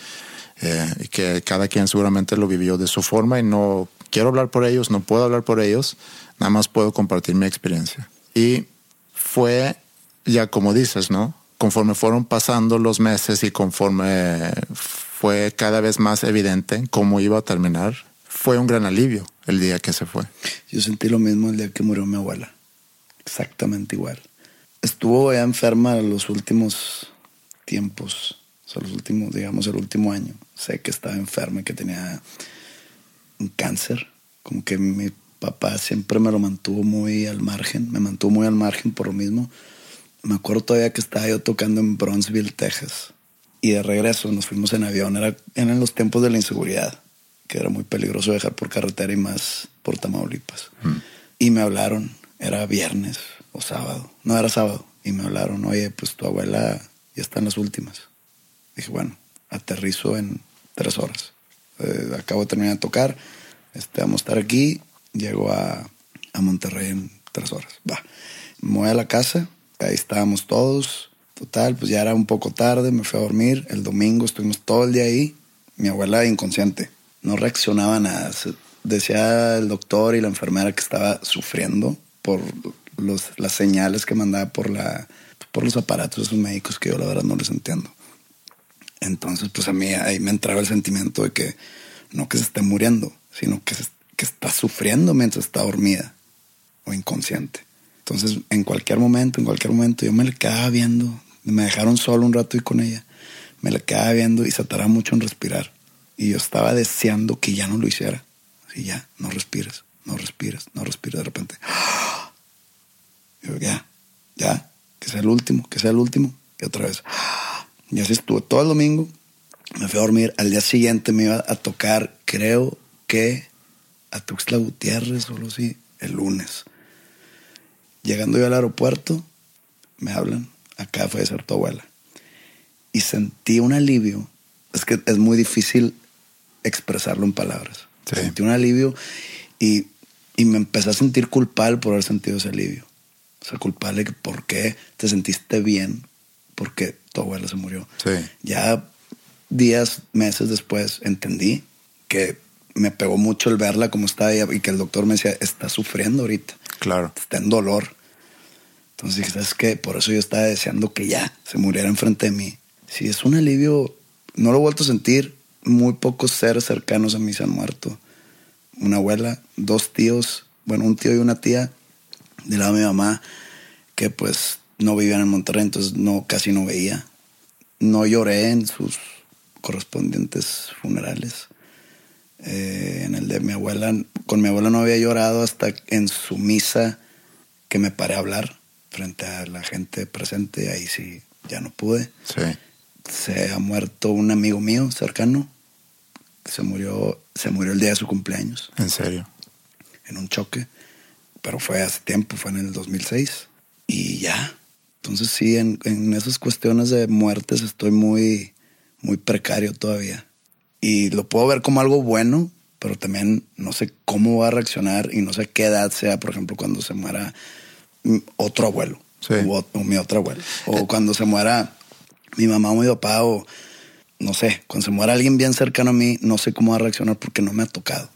y que cada quien seguramente lo vivió de su forma y no quiero hablar por ellos, no puedo hablar por ellos, nada más puedo compartir mi experiencia. Y fue, ya como dices, ¿no? Conforme fueron pasando los meses y conforme fue cada vez más evidente cómo iba a terminar, fue un gran alivio el día que se fue. Yo sentí lo mismo el día que murió mi abuela. Exactamente igual. Estuvo ya enferma los últimos tiempos, o sea, los últimos, digamos, el último año. Sé que estaba enferma y que tenía un cáncer. Como que mi papá siempre me mantuvo muy al margen por lo mismo. Me acuerdo todavía que estaba yo tocando en Bronzeville, Texas. Y de regreso nos fuimos en avión. Eran los tiempos de la inseguridad, que era muy peligroso viajar por carretera y más por Tamaulipas. Y me hablaron, era viernes o sábado. No, era sábado. Y me hablaron, oye, pues tu abuela ya está en las últimas. Dije, bueno, aterrizo en 3 horas. Acabo de terminar de tocar. Vamos a estar aquí. Llego a Monterrey en 3 horas. Va. Me voy a la casa. Ahí estábamos todos. Total, pues ya era un poco tarde. Me fui a dormir. El domingo estuvimos todo el día ahí. Mi abuela inconsciente. No reaccionaba a nada. Decía el doctor y la enfermera que estaba sufriendo por las señales que mandaba por los aparatos esos médicos que yo la verdad no les entiendo. Entonces, pues a mí ahí me entraba el sentimiento de que no que se esté muriendo, sino que está sufriendo mientras está dormida o inconsciente. Entonces, en cualquier momento, yo me le quedaba viendo. Me dejaron solo un rato y con ella. Me le quedaba viendo y se tardaba mucho en respirar. Y yo estaba deseando que ya no lo hiciera. Así ya, no respires. De repente, yo, ya, que sea el último. Y otra vez, y así estuve todo el domingo. Me fui a dormir. Al día siguiente me iba a tocar, creo que a Tuxtla Gutiérrez o algo así, el lunes. Llegando yo al aeropuerto, me hablan, acá fue de ser tu abuela. Y sentí un alivio. Es que es muy difícil expresarlo en palabras. Sí. Sentí un alivio y me empecé a sentir culpable por haber sentido ese alivio. O sea, culpable que por qué te sentiste bien porque tu abuela se murió. Sí. Ya días, meses después entendí que me pegó mucho el verla como estaba ella y que el doctor me decía, está sufriendo ahorita. Claro. Está en dolor. Entonces dije, ¿sabes qué? Por eso yo estaba deseando que ya se muriera enfrente de mí. Sí, es un alivio. No lo he vuelto a sentir. Muy pocos seres cercanos a mí se han muerto. Una abuela, 2 tíos, bueno, un tío y una tía del lado de mi mamá, que pues no vivían en Monterrey, entonces casi no veía. No lloré en sus correspondientes funerales. En el de mi abuela, con mi abuela no había llorado hasta en su misa que me paré a hablar frente a la gente presente. Ahí sí ya no pude. Sí. Se ha muerto un amigo mío cercano. Se murió el día de su cumpleaños. ¿En serio? En un choque. Pero fue hace tiempo, fue en el 2006. Y ya. Entonces sí, en esas cuestiones de muertes estoy muy, muy precario todavía. Y lo puedo ver como algo bueno, pero también no sé cómo va a reaccionar y no sé qué edad sea, por ejemplo, cuando se muera otro abuelo. Sí. O mi otro abuelo. O cuando se muera mi mamá o mi papá, o no sé, cuando se muera alguien bien cercano a mí, no sé cómo va a reaccionar porque no me ha tocado.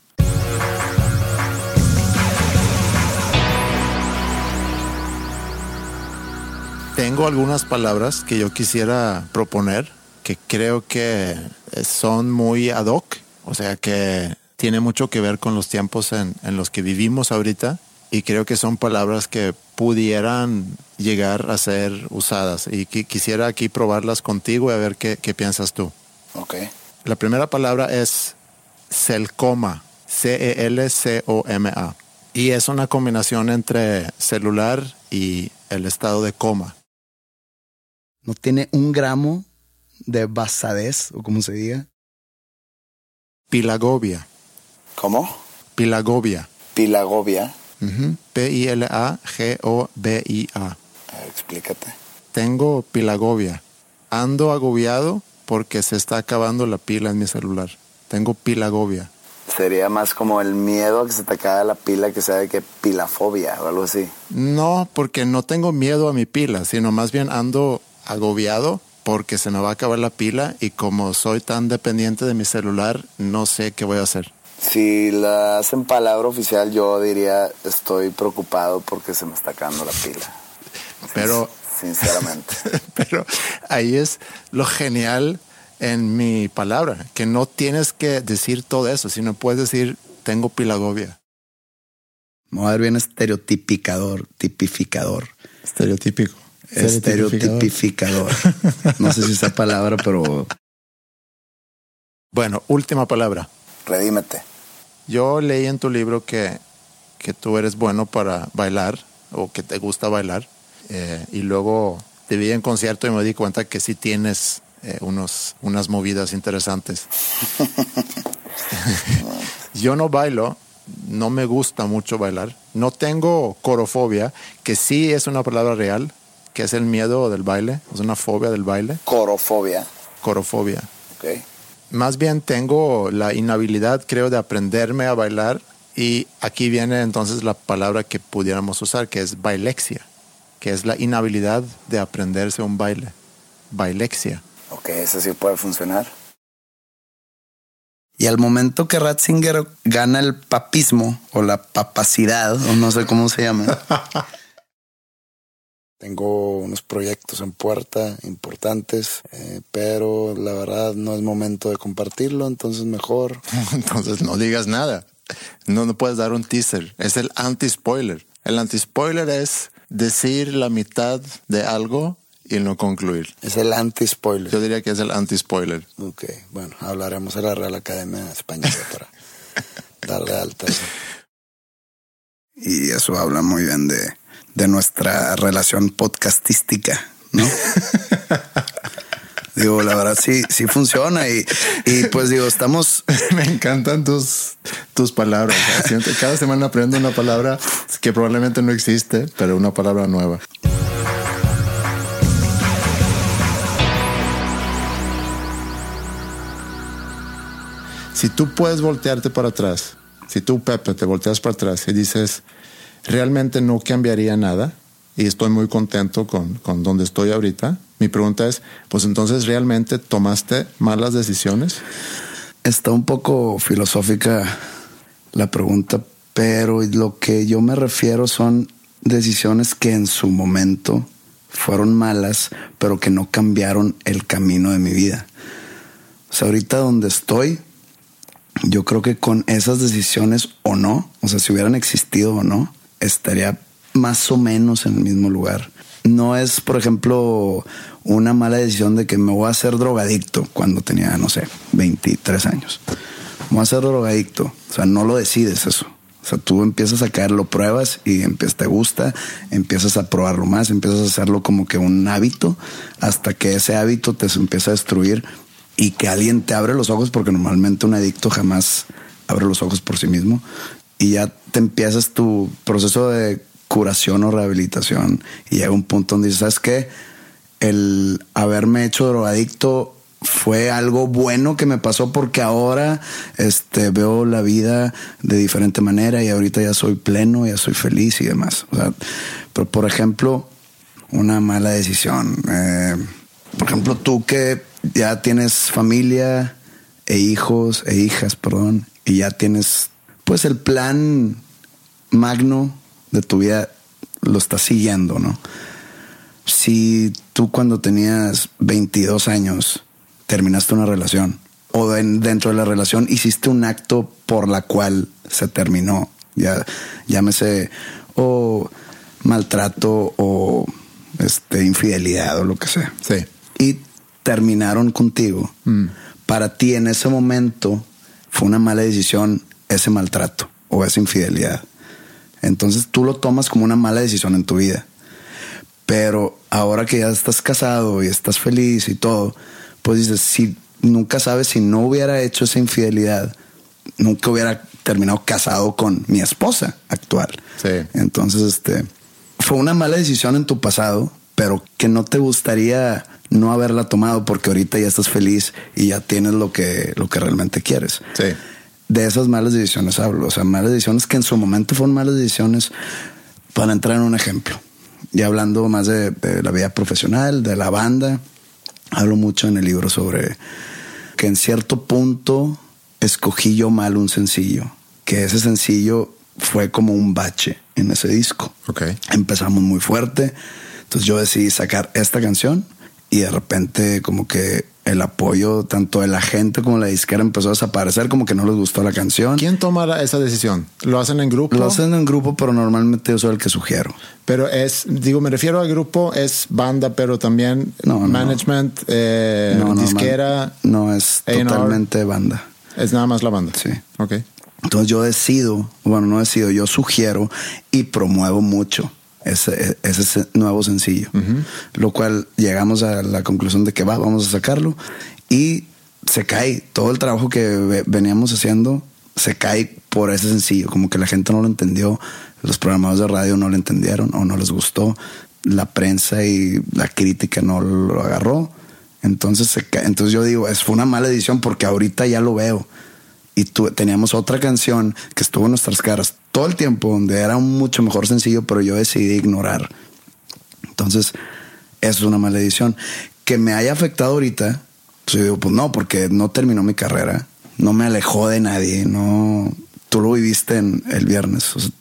Tengo algunas palabras que yo quisiera proponer que creo que son muy ad hoc, o sea que tiene mucho que ver con los tiempos en los que vivimos ahorita, y creo que son palabras que pudieran llegar a ser usadas y quisiera aquí probarlas contigo y a ver qué piensas tú. Ok. La primera palabra es Celcoma, Celcoma, y es una combinación entre celular y el estado de coma. No tiene 1 gramo de basadez, o como se diga. Pilagobia. ¿Cómo? Pilagobia. Pilagobia. Pilagobia. Explícate. Tengo pilagobia. Ando agobiado porque se está acabando la pila en mi celular. Tengo pilagobia. Sería más como el miedo a que se te acabe la pila, que sea de que pilafobia o algo así. No, porque no tengo miedo a mi pila, sino más bien ando agobiado porque se me va a acabar la pila y como soy tan dependiente de mi celular, no sé qué voy a hacer. Si la hacen palabra oficial, yo diría estoy preocupado porque se me está acabando la pila. Pero, sinceramente. Pero ahí es lo genial en mi palabra, que no tienes que decir todo eso, sino puedes decir tengo pilagobia. Me voy a ver bien tipificador. Estereotípico. Estereotipificador. No sé si esa palabra, pero... Bueno, última palabra. Redímete. Yo leí en tu libro que tú eres bueno para bailar o que te gusta bailar. Y luego te vi en concierto y me di cuenta que sí tienes unas movidas interesantes. Yo no bailo, no me gusta mucho bailar. No tengo corofobia, que sí es una palabra real, que es el miedo del baile, es una fobia del baile. Corofobia. Ok. Más bien tengo la inhabilidad, creo, de aprenderme a bailar, y aquí viene entonces la palabra que pudiéramos usar, que es bailexia, que es la inhabilidad de aprenderse un baile. Bailexia. Ok, eso sí puede funcionar. Y al momento que Ratzinger gana el papismo o la papacidad, o no sé cómo se llama, tengo unos proyectos en puerta importantes, pero la verdad no es momento de compartirlo, entonces mejor. Entonces no digas nada. No puedes dar un teaser. Es el anti-spoiler. El anti-spoiler es decir la mitad de algo y no concluir. Es el anti-spoiler. Yo diría que es el anti-spoiler. Ok, bueno, hablaremos a la Real Academia Española para darle alta. Y eso habla muy bien de nuestra relación podcastística, ¿no? Digo, la verdad sí funciona y pues digo, estamos... Me encantan tus palabras. Cada semana aprendo una palabra que probablemente no existe, pero una palabra nueva. Si tú puedes voltearte para atrás, si tú, Pepe, te volteas para atrás y dices, realmente no cambiaría nada y estoy muy contento con donde estoy ahorita, mi pregunta es, pues entonces, ¿realmente tomaste malas decisiones? Está un poco filosófica la pregunta, pero lo que yo me refiero son decisiones que en su momento fueron malas, pero que no cambiaron el camino de mi vida. O sea, ahorita donde estoy, yo creo que con esas decisiones o no, o sea, si hubieran existido o no, estaría más o menos en el mismo lugar. No es, por ejemplo, una mala decisión de que me voy a hacer drogadicto cuando tenía, no sé, 23 años. Me voy a ser drogadicto. O sea, no lo decides eso. O sea, tú empiezas a caer, lo pruebas y te gusta, empiezas a probarlo más, empiezas a hacerlo como que un hábito hasta que ese hábito te empieza a destruir y que alguien te abre los ojos, porque normalmente un adicto jamás abre los ojos por sí mismo, y ya te empiezas tu proceso de curación o rehabilitación y llega un punto donde dices, ¿sabes qué? El haberme hecho drogadicto fue algo bueno que me pasó porque ahora veo la vida de diferente manera y ahorita ya soy pleno, ya soy feliz y demás. O sea, pero por ejemplo, una mala decisión. Por ejemplo, tú que ya tienes familia e hijos e hijas, y ya tienes pues el plan magno de tu vida, lo estás siguiendo, ¿no? Si tú cuando tenías 22 años terminaste una relación o dentro de la relación hiciste un acto por la cual se terminó, ya llámese o maltrato o infidelidad o lo que sea, sí, y terminaron contigo, para ti en ese momento fue una mala decisión ese maltrato o esa infidelidad. Entonces tú lo tomas como una mala decisión en tu vida. Pero ahora que ya estás casado y estás feliz y todo, pues dices, si nunca sabes, si no hubiera hecho esa infidelidad, nunca hubiera terminado casado con mi esposa actual. Sí. Entonces, fue una mala decisión en tu pasado, pero que no te gustaría no haberla tomado porque ahorita ya estás feliz y ya tienes lo que realmente quieres. Sí. De esas malas decisiones hablo. O sea, malas decisiones que en su momento fueron malas decisiones. Para entrar en un ejemplo, ya hablando más de la vida profesional, de la banda, hablo mucho en el libro sobre que en cierto punto escogí yo mal un sencillo, que ese sencillo fue como un bache en ese disco. Okay. Empezamos muy fuerte, entonces yo decidí sacar esta canción y de repente como que el apoyo tanto de la gente como de la disquera empezó a desaparecer, como que no les gustó la canción. ¿Quién toma esa decisión? ¿Lo hacen en grupo? Lo hacen en grupo, pero normalmente yo soy el que sugiero. Pero me refiero al grupo, es banda, pero también management, disquera. No, es A&R. totalmente banda. Es nada más la banda. Sí. Ok. Entonces yo sugiero y promuevo mucho ese nuevo sencillo, lo cual llegamos a la conclusión de que vamos a sacarlo y se cae todo el trabajo que veníamos haciendo, se cae por ese sencillo, como que la gente no lo entendió, los programadores de radio no lo entendieron o no les gustó, la prensa y la crítica no lo agarró, entonces yo digo, fue una mala decisión porque ahorita ya lo veo. Y teníamos otra canción que estuvo en nuestras caras todo el tiempo, donde era un mucho mejor sencillo, pero yo decidí ignorar. Entonces, eso es una mala decisión. Que me haya afectado ahorita, pues yo digo, pues no, porque no terminó mi carrera, no me alejó de nadie, no. Tú lo viviste el viernes. O sea,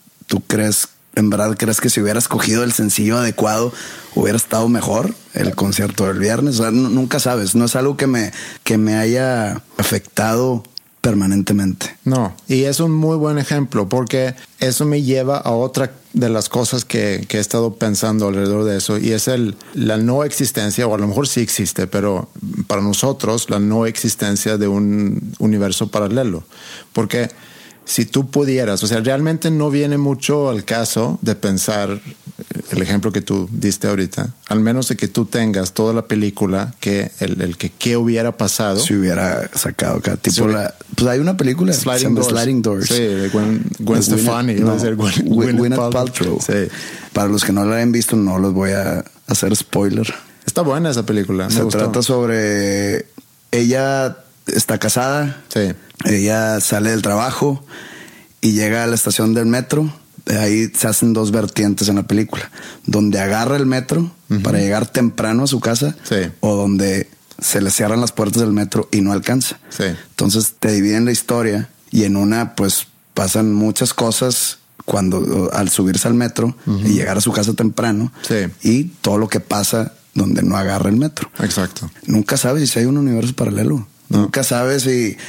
¿en verdad crees que si hubiera escogido el sencillo adecuado hubiera estado mejor el concierto del viernes? O sea, nunca sabes, no es algo que me haya afectado permanentemente. No, y es un muy buen ejemplo porque eso me lleva a otra de las cosas que he estado pensando alrededor de eso, y es la no existencia, o a lo mejor sí existe, pero para nosotros la no existencia de un universo paralelo. Porque si tú pudieras, o sea, realmente no viene mucho al caso de pensar el ejemplo que tú diste ahorita, al menos de que tú tengas toda la película que qué hubiera pasado. Si hubiera sacado acá, tipo pues hay una película Sliding Doors. Sí, de Gwen Stefani. Gwyneth Paltrow. Sí. Para los que no la hayan visto, no los voy a hacer spoiler. Está buena esa película. Se trata sobre ella está casada. Sí. Ella sale del trabajo y llega a la estación del metro. Ahí se hacen dos vertientes en la película, donde agarra el metro para llegar temprano a su casa, o donde se le cierran las puertas del metro y no alcanza. Sí. Entonces te dividen la historia y en una pues pasan muchas cosas al subirse al metro y llegar a su casa temprano, y todo lo que pasa donde no agarra el metro. Exacto. Nunca sabes si hay un universo paralelo. Nunca sabes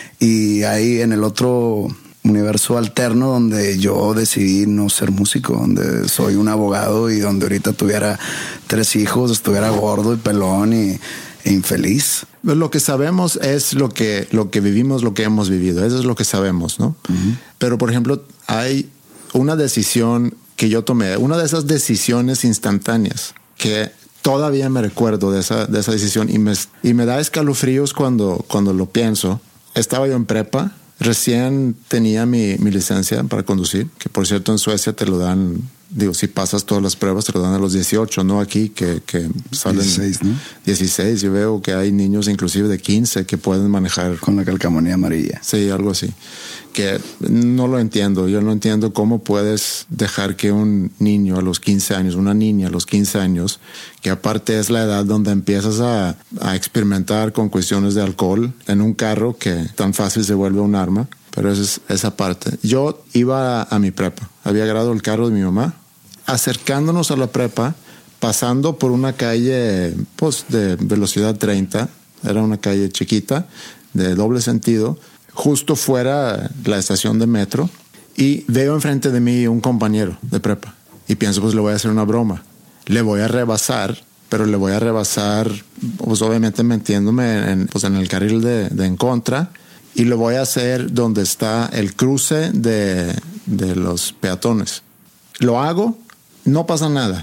y hay en el otro universo alterno donde yo decidí no ser músico, donde soy un abogado y donde ahorita tuviera 3 hijos, estuviera gordo y pelón e infeliz. Lo que sabemos es lo que vivimos, lo que hemos vivido. Eso es lo que sabemos, ¿no? Pero, por ejemplo, hay una decisión que yo tomé, una de esas decisiones instantáneas que todavía me recuerdo de esa decisión y me da escalofríos cuando lo pienso. Estaba yo en prepa, recién tenía mi licencia para conducir, que por cierto en Suecia te lo dan, si pasas todas las pruebas te lo dan a los 18, no aquí que salen 16, ¿no? 16. Yo veo que hay niños inclusive de 15 que pueden manejar con la calcamonía amarilla. Sí, algo así. Que no lo entiendo. Yo no entiendo cómo puedes dejar que un niño a los 15 años, una niña a los 15 años, que aparte es la edad donde empiezas a experimentar con cuestiones de alcohol en un carro que tan fácil se vuelve un arma. Pero esa parte. Yo iba a mi prepa. Había agarrado el carro de mi mamá. Acercándonos a la prepa, pasando por una calle pues, de velocidad 30. Era una calle chiquita, de doble sentido. Justo fuera la estación de metro, y veo enfrente de mí un compañero de prepa y pienso, pues le voy a hacer una broma, le voy a rebasar, pero le voy a rebasar pues obviamente metiéndome en el carril de en contra, y lo voy a hacer donde está el cruce de los peatones. Lo hago, no pasa nada,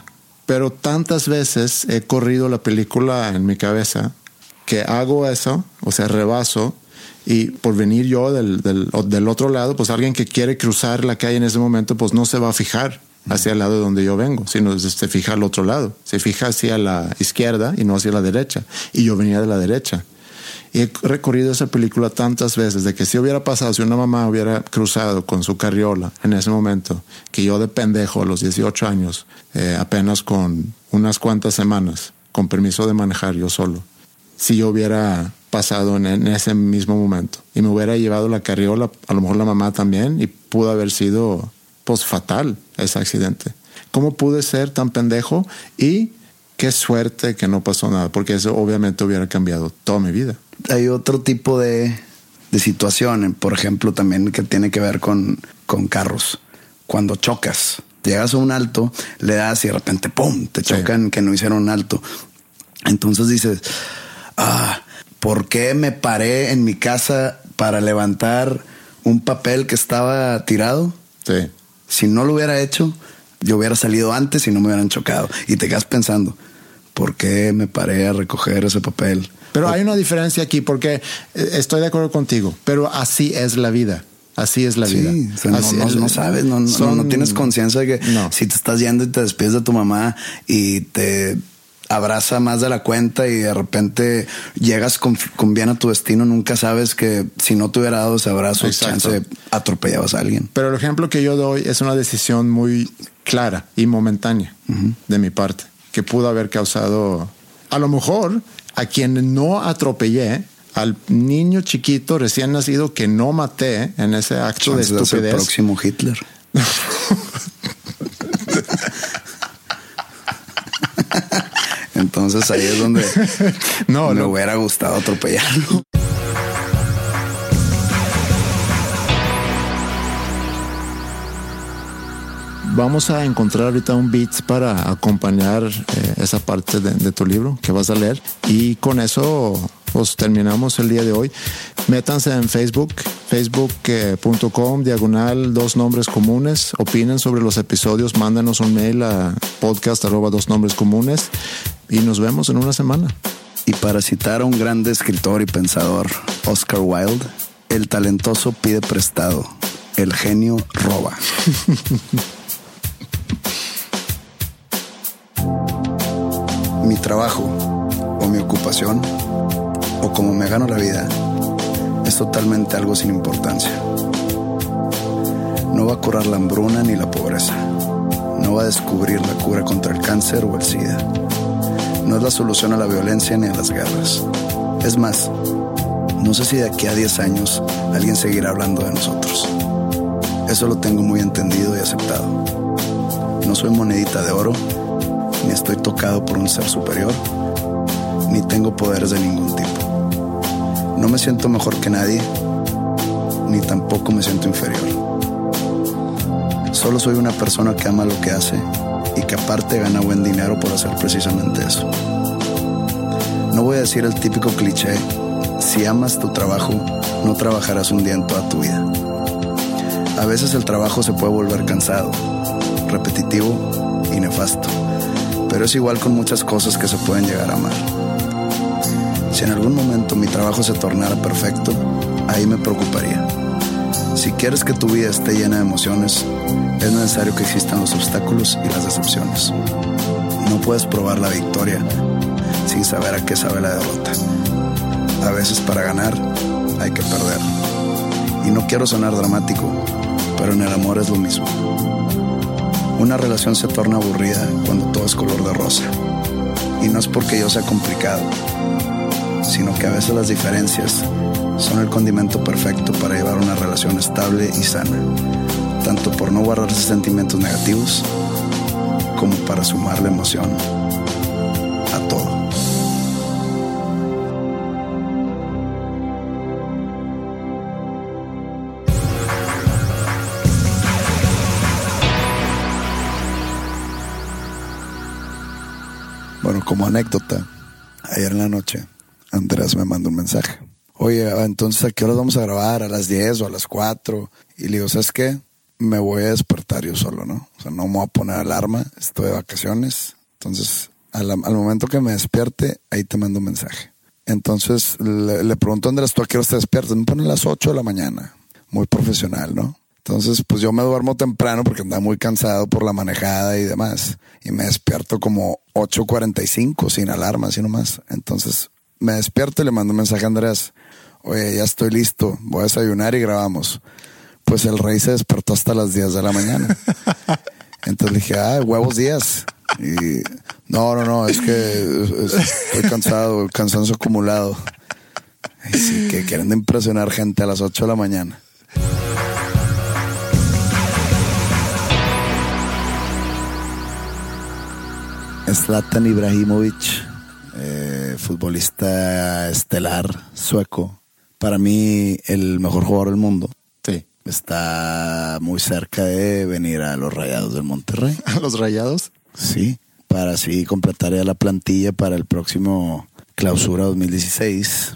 pero tantas veces he corrido la película en mi cabeza que hago eso, o sea, rebaso, y por venir yo del otro lado, pues alguien que quiere cruzar la calle en ese momento, pues no se va a fijar hacia el lado de donde yo vengo, sino se fija al otro lado, se fija hacia la izquierda y no hacia la derecha, y yo venía de la derecha. Y he recorrido esa película tantas veces de que si hubiera pasado, si una mamá hubiera cruzado con su carriola en ese momento, que yo de pendejo a los 18 años, apenas con unas cuantas semanas, con permiso de manejar yo solo, si yo hubiera pasado en ese mismo momento y me hubiera llevado la carriola, a lo mejor la mamá también, y pudo haber sido pues fatal ese accidente. ¿Cómo pude ser tan pendejo? Y qué suerte que no pasó nada, porque eso obviamente hubiera cambiado toda mi vida. Hay otro tipo de situación, por ejemplo, también que tiene que ver con carros. Cuando chocas, llegas a un alto, le das y de repente ¡pum! Te chocan, sí, que no hicieron un alto. Entonces dices, ¿por qué me paré en mi casa para levantar un papel que estaba tirado? Sí. Si no lo hubiera hecho, yo hubiera salido antes y no me hubieran chocado. Y te quedas pensando, ¿por qué me paré a recoger ese papel? Pero hay una diferencia aquí, porque estoy de acuerdo contigo, pero así es la vida. Así es la vida. O sea, no sabes, no tienes conciencia de que si te estás yendo y te despides de tu mamá y te abraza más de la cuenta y de repente llegas con bien a tu destino, nunca sabes que si no te hubiera dado ese abrazo, chance atropellabas a alguien. Pero el ejemplo que yo doy es una decisión muy clara y momentánea de mi parte, que pudo haber causado, a lo mejor, a quien no atropellé, al niño chiquito recién nacido que no maté en ese acto de estupidez. El próximo Hitler. Entonces ahí es donde me hubiera gustado atropellarlo. Vamos a encontrar ahorita un beat para acompañar esa parte de tu libro que vas a leer, y con eso pues terminamos el día de hoy. Métanse en facebook.com/2 nombres comunes, opinen sobre los episodios, mándanos un mail a podcast@2nombrescomunes y nos vemos en una semana. Y para citar a un grande escritor y pensador, Oscar Wilde, el talentoso pide prestado, el genio roba. Mi trabajo o mi ocupación o como me gano la vida es totalmente algo sin importancia. No va a curar la hambruna ni la pobreza. No va a descubrir la cura contra el cáncer o el SIDA. No es la solución a la violencia ni a las guerras. Es más, no sé si de aquí a 10 años alguien seguirá hablando de nosotros. Eso lo tengo muy entendido y aceptado. No soy monedita de oro, ni estoy tocado por un ser superior, ni tengo poderes de ningún tipo. No me siento mejor que nadie, ni tampoco me siento inferior. Solo soy una persona que ama lo que hace y que aparte gana buen dinero por hacer precisamente eso. No voy a decir el típico cliché, si amas tu trabajo, no trabajarás un día en toda tu vida. A veces el trabajo se puede volver cansado, repetitivo y nefasto, pero es igual con muchas cosas que se pueden llegar a amar. Si en algún momento mi trabajo se tornara perfecto, ahí me preocuparía. Si quieres que tu vida esté llena de emociones, es necesario que existan los obstáculos y las decepciones. No puedes probar la victoria sin saber a qué sabe la derrota. A veces para ganar hay que perder. Y no quiero sonar dramático, pero en el amor es lo mismo. Una relación se torna aburrida cuando todo es color de rosa. Y no es porque yo sea complicado, sino que a veces las diferencias son el condimento perfecto para llevar una relación estable y sana, tanto por no guardarse sentimientos negativos, como para sumarle emoción a todo. Bueno, como anécdota, ayer en la noche, Andrés me mandó un mensaje. Oye, entonces, ¿a qué horas vamos a grabar? ¿A las 10 o a las 4? Y le digo, ¿sabes qué? Me voy a despertar yo solo, ¿no? O sea, no me voy a poner alarma. Estoy de vacaciones. Entonces, al momento que me despierte, ahí te mando un mensaje. Entonces, le pregunto a Andrés, ¿tú a qué hora te despiertas? Me ponen las 8 de la mañana. Muy profesional, ¿no? Entonces, pues yo me duermo temprano porque andaba muy cansado por la manejada y demás. Y me despierto como 8:45 sin alarma, así nomás. Entonces, me despierto y le mando un mensaje a Andrés. Oye, ya estoy listo, voy a desayunar y grabamos. Pues el rey se despertó hasta las 10 de la mañana. Entonces le dije, huevos 10. Y no, es que estoy cansado, cansancio acumulado. Y sí, que quieren impresionar gente a las 8 de la mañana. Zlatan Ibrahimovic, futbolista estelar sueco. Para mí, el mejor jugador del mundo. Sí. Está muy cerca de venir a los Rayados del Monterrey. ¿A los Rayados? Sí, para así completar ya la plantilla para el próximo Clausura 2016.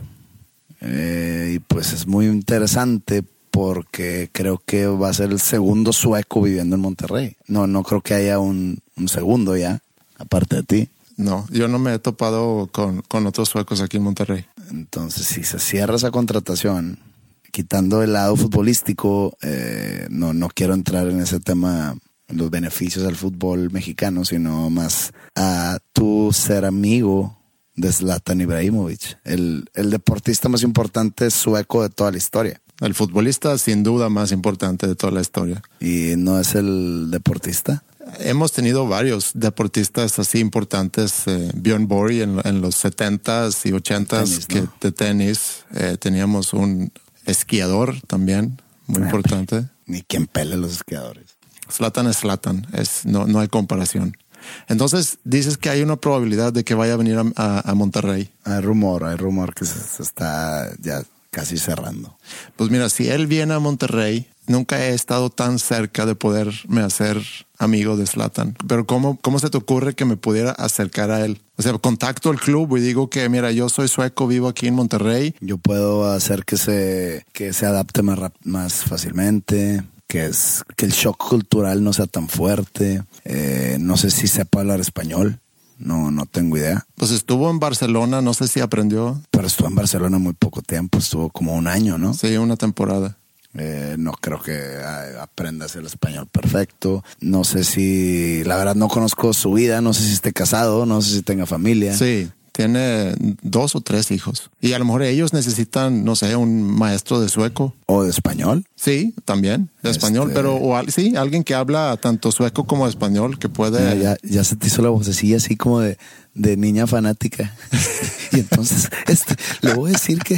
Y pues es muy interesante porque creo que va a ser el segundo sueco viviendo en Monterrey. No creo que haya un segundo ya, aparte de ti. No, yo no me he topado con otros suecos aquí en Monterrey. Entonces, si se cierra esa contratación, quitando el lado futbolístico, no quiero entrar en ese tema, en los beneficios al fútbol mexicano, sino más a tu ser amigo de Zlatan Ibrahimovic, el deportista más importante sueco de toda la historia. El futbolista sin duda más importante de toda la historia. ¿Y no es el deportista? Hemos tenido varios deportistas así importantes. Björn Borg en los 70s y 80s tenis, ¿no? De tenis. Teníamos un esquiador también, muy importante. Ni quien pele los esquiadores. Zlatan es Zlatan, no hay comparación. Entonces dices que hay una probabilidad de que vaya a venir a Monterrey. Hay rumor que se está ya casi cerrando. Pues mira, si él viene a Monterrey, nunca he estado tan cerca de poderme hacer amigo de Zlatan. Pero ¿cómo se te ocurre que me pudiera acercar a él? O sea, contacto al club y digo que, mira, yo soy sueco, vivo aquí en Monterrey. Yo puedo hacer que se adapte más fácilmente, que el shock cultural no sea tan fuerte. No sé si sepa hablar español. No tengo idea. Pues estuvo en Barcelona, no sé si aprendió. Pero estuvo en Barcelona muy poco tiempo, estuvo como un año, ¿no? Sí, una temporada. No creo que aprendas el español perfecto. No sé si, la verdad no conozco su vida, no sé si esté casado, no sé si tenga familia. Sí, tiene 2 o 3 hijos. Y a lo mejor ellos necesitan, no sé, un maestro de sueco. ¿O de español? Sí, también, de español, pero sí, alguien que habla tanto sueco como español, que puede... Ya se te hizo la vocecilla así como de niña fanática. Y entonces, le voy a decir que...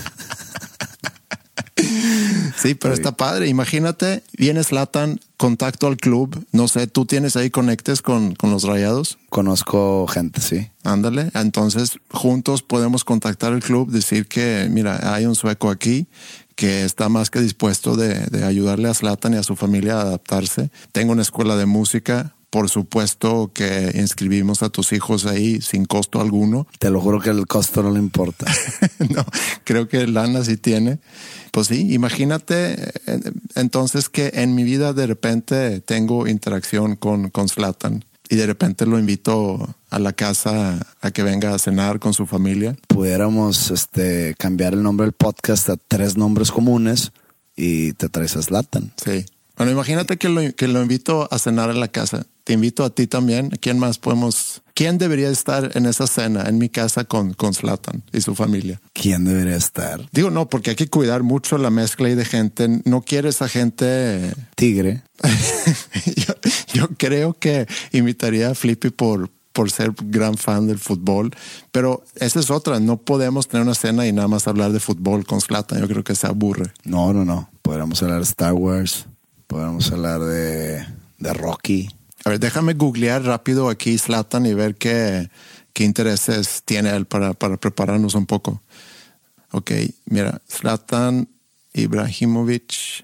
Sí, pero está padre. Imagínate, viene Zlatan, contacto al club. No sé, ¿tú tienes ahí conectes con los Rayados? Conozco gente, sí. Ándale. Entonces, juntos podemos contactar al club, decir que, mira, hay un sueco aquí que está más que dispuesto de ayudarle a Zlatan y a su familia a adaptarse. Tengo una escuela de música. Por supuesto que inscribimos a tus hijos ahí sin costo alguno. Te lo juro que el costo no le importa. No, creo que lana sí tiene. Pues sí, imagínate entonces que en mi vida de repente tengo interacción con Zlatan y de repente lo invito a la casa a que venga a cenar con su familia. Pudiéramos cambiar el nombre del podcast a 3 nombres comunes y te traes a Zlatan. Sí. Bueno, imagínate que lo invito a cenar a la casa. Te invito a ti también. ¿Quién debería estar en esa cena en mi casa con Zlatan y su familia? ¿Quién debería estar? Digo, no, porque hay que cuidar mucho la mezcla ahí de gente. No quieres a gente... Tigre. yo creo que invitaría a Flippy por ser gran fan del fútbol, pero esa es otra. No podemos tener una cena y nada más hablar de fútbol con Zlatan. Yo creo que se aburre. No. Podríamos hablar de Star Wars. Podríamos hablar de Rocky. A ver, déjame googlear rápido aquí Zlatan y ver qué intereses tiene él para prepararnos un poco. Ok, mira, Zlatan Ibrahimovic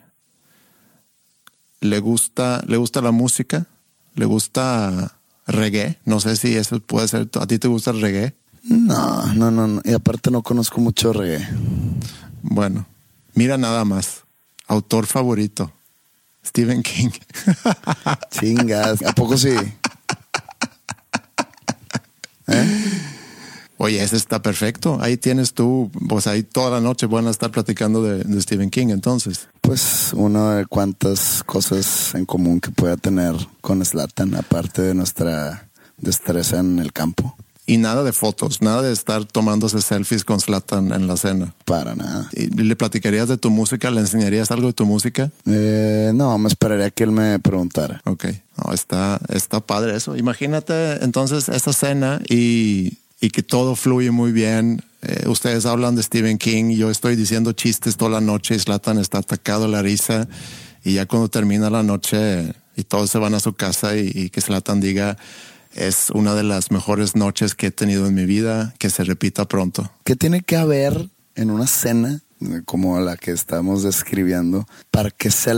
le gusta la música, le gusta reggae. No sé si eso puede ser. ¿A ti te gusta el reggae? No. Y aparte no conozco mucho reggae. Bueno, mira nada más. Autor favorito. Stephen King. Chingas, ¿a poco sí? Oye, ese está perfecto. Ahí tienes tú, pues ahí toda la noche van a estar platicando de Stephen King, entonces. Pues una de cuantas cosas en común que pueda tener con Zlatan, aparte de nuestra destreza en el campo. Y nada de fotos, nada de estar tomándose selfies con Zlatan en la cena. Para nada. ¿Y le platicarías de tu música? ¿Le enseñarías algo de tu música? No, me esperaría que él me preguntara. Ok, no, está padre eso. Imagínate entonces esta cena y que todo fluye muy bien. Ustedes hablan de Stephen King, yo estoy diciendo chistes toda la noche y Zlatan está atacado a la risa, y ya cuando termina la noche y todos se van a su casa y que Zlatan diga: es una de las mejores noches que he tenido en mi vida, que se repita pronto. ¿Qué tiene que haber en una cena como la que estamos describiendo para que sea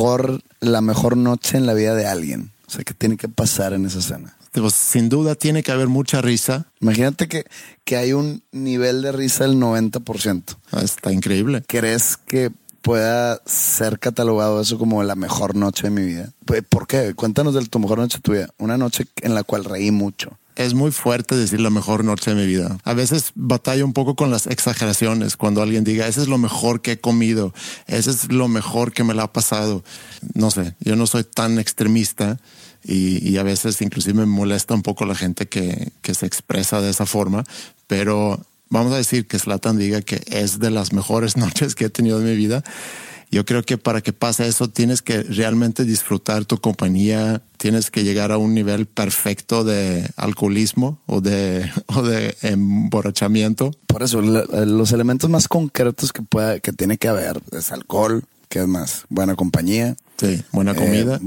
la mejor noche en la vida de alguien? O sea, ¿qué tiene que pasar en esa cena? Pues, sin duda tiene que haber mucha risa. Imagínate que hay un nivel de risa del 90%. Está increíble. ¿Crees que pueda ser catalogado eso como la mejor noche de mi vida? ¿Por qué? Cuéntanos de tu mejor noche tuya. Una noche en la cual reí mucho. Es muy fuerte decir la mejor noche de mi vida. A veces batallo un poco con las exageraciones. Cuando alguien diga, ese es lo mejor que he comido, ese es lo mejor que me la ha pasado. No sé, yo no soy tan extremista y a veces inclusive me molesta un poco la gente que se expresa de esa forma, pero vamos a decir que Zlatan diga que es de las mejores noches que he tenido en mi vida. Yo creo que para que pase eso tienes que realmente disfrutar tu compañía, tienes que llegar a un nivel perfecto de alcoholismo o de emborrachamiento. Por eso, los elementos más concretos que tiene que haber es alcohol, ¿qué es más? Buena compañía. Sí, buena comida.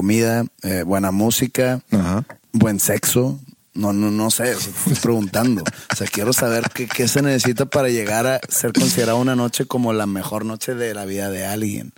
Buena música. Ajá. Buen sexo. No sé, estoy preguntando. O sea, quiero saber qué se necesita para llegar a ser considerada una noche como la mejor noche de la vida de alguien.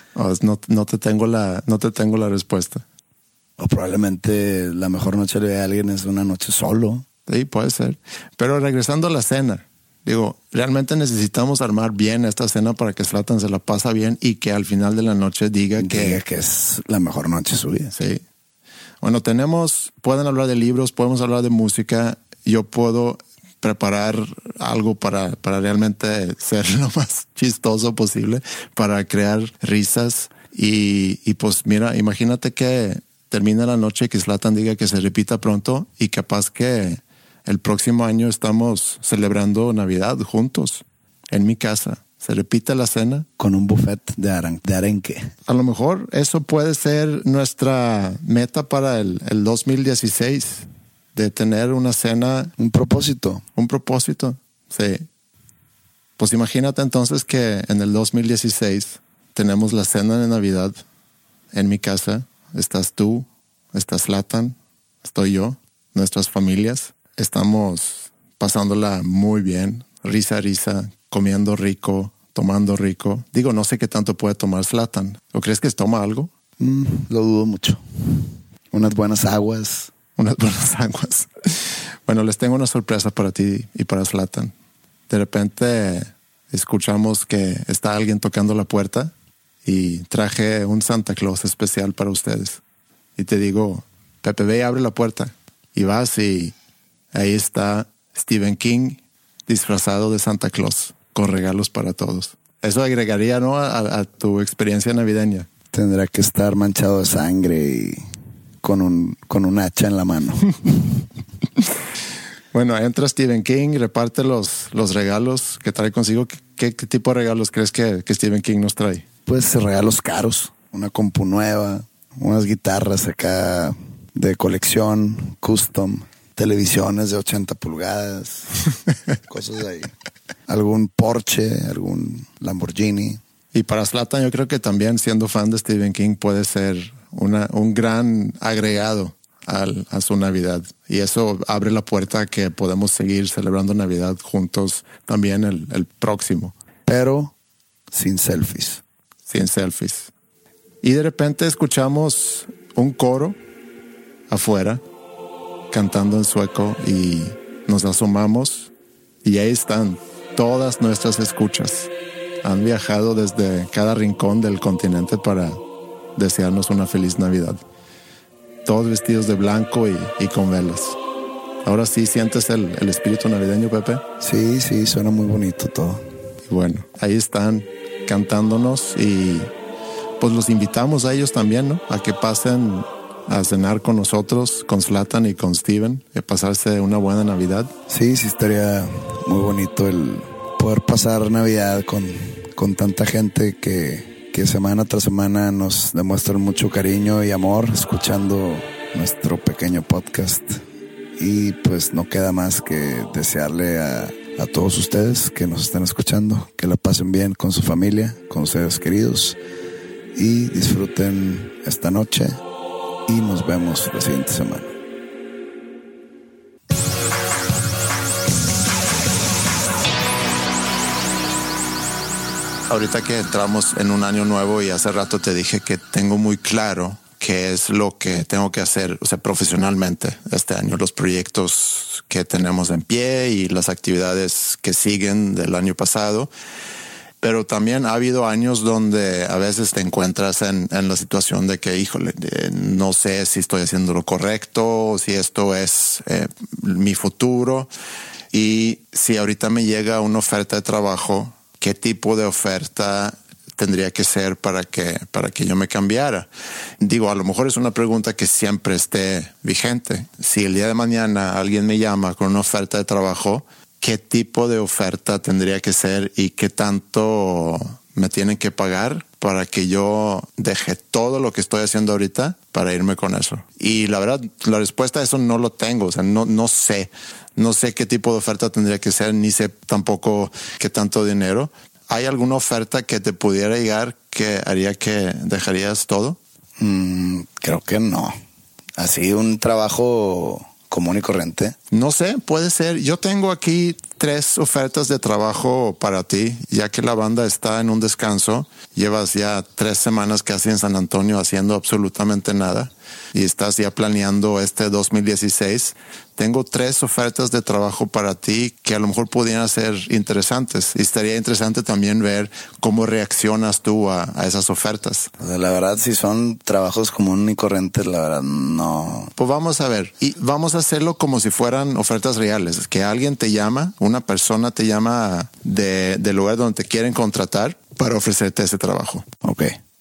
No te tengo la respuesta. O probablemente la mejor noche de alguien es una noche solo. Sí, puede ser. Pero regresando a la cena, digo, realmente necesitamos armar bien esta cena para que Zlatan se la pasa bien y que al final de la noche diga que es la mejor noche de su vida. Sí. Bueno, pueden hablar de libros, podemos hablar de música. Yo puedo preparar algo para realmente ser lo más chistoso posible, para crear risas. Y pues mira, imagínate que termina la noche, que Zlatan diga que se repita pronto y capaz que el próximo año estamos celebrando Navidad juntos en mi casa. Se repite la cena. Con un buffet de arenque. A lo mejor eso puede ser nuestra meta para el 2016, de tener una cena. Un propósito. Sí. Pues imagínate entonces que en el 2016 tenemos la cena de Navidad en mi casa. Estás tú, estás Zlatan, estoy yo, nuestras familias. Estamos pasándola muy bien, risa, comiendo rico, tomando rico. Digo, no sé qué tanto puede tomar Zlatan. ¿O crees que toma algo? Lo dudo mucho. Unas buenas aguas. Bueno, les tengo una sorpresa para ti y para Zlatan. De repente escuchamos que está alguien tocando la puerta y traje un Santa Claus especial para ustedes. Y te digo, Pepe, ve y abre la puerta. Y vas y ahí está Stephen King disfrazado de Santa Claus, con regalos para todos. Eso agregaría, ¿no?, a tu experiencia navideña. Tendrá que estar manchado de sangre y con un hacha en la mano. Bueno, entra Stephen King, reparte los regalos que trae consigo. ¿Qué tipo de regalos crees que Stephen King nos trae? Pues regalos caros, una compu nueva, unas guitarras acá de colección, custom, televisiones de 80 pulgadas, cosas ahí. Algún Porsche, algún Lamborghini. Y para Zlatan yo creo que también, siendo fan de Stephen King, puede ser un gran agregado a su Navidad. Y eso abre la puerta a que podemos seguir celebrando Navidad juntos también el próximo. Pero sin selfies. Sin selfies. Y de repente escuchamos un coro afuera cantando en sueco y nos asomamos y ahí están todas nuestras escuchas. Han viajado desde cada rincón del continente para desearnos una feliz Navidad. Todos vestidos de blanco y con velas. Ahora sí sientes el espíritu navideño, Pepe. Sí, suena muy bonito todo. Y bueno, ahí están cantándonos y pues los invitamos a ellos también, ¿no? A que pasen a cenar con nosotros, con Zlatan y con Steven, y pasarse una buena Navidad. Sí, estaría muy bonito el poder pasar Navidad con tanta gente que semana tras semana nos demuestran mucho cariño y amor escuchando nuestro pequeño podcast. Y pues no queda más que desearle a todos ustedes que nos están escuchando que la pasen bien con su familia, con seres queridos, y disfruten esta noche y nos vemos la siguiente semana. Ahorita que entramos en un año nuevo y hace rato te dije que tengo muy claro qué es lo que tengo que hacer, o sea, profesionalmente este año, los proyectos que tenemos en pie y las actividades que siguen del año pasado. Pero también ha habido años donde a veces te encuentras en la situación de que, híjole, no sé si estoy haciendo lo correcto o si esto es mi futuro. Y si ahorita me llega una oferta de trabajo, ¿qué tipo de oferta tendría que ser para que yo me cambiara? Digo, a lo mejor es una pregunta que siempre esté vigente. Si el día de mañana alguien me llama con una oferta de trabajo, ¿qué tipo de oferta tendría que ser y qué tanto me tienen que pagar para que yo deje todo lo que estoy haciendo ahorita para irme con eso? Y la verdad, la respuesta a eso no lo tengo. O sea, no sé qué tipo de oferta tendría que ser, ni sé tampoco qué tanto dinero. ¿Hay alguna oferta que te pudiera llegar que haría que dejarías todo? Creo que no. Así un trabajo común y corriente. No sé, puede ser. Yo tengo aquí 3 ofertas de trabajo para ti, ya que la banda está en un descanso. Llevas ya 3 semanas casi en San Antonio haciendo absolutamente nada y estás ya planeando este 2016. Tengo 3 ofertas de trabajo para ti que a lo mejor pudieran ser interesantes. Y estaría interesante también ver cómo reaccionas tú a esas ofertas. La verdad, si son trabajos comunes y corrientes, la verdad, no. Pues vamos a ver. Y vamos a hacerlo como si fueran ofertas reales. Que alguien te llama, una persona te llama del lugar donde te quieren contratar para ofrecerte ese trabajo. Ok.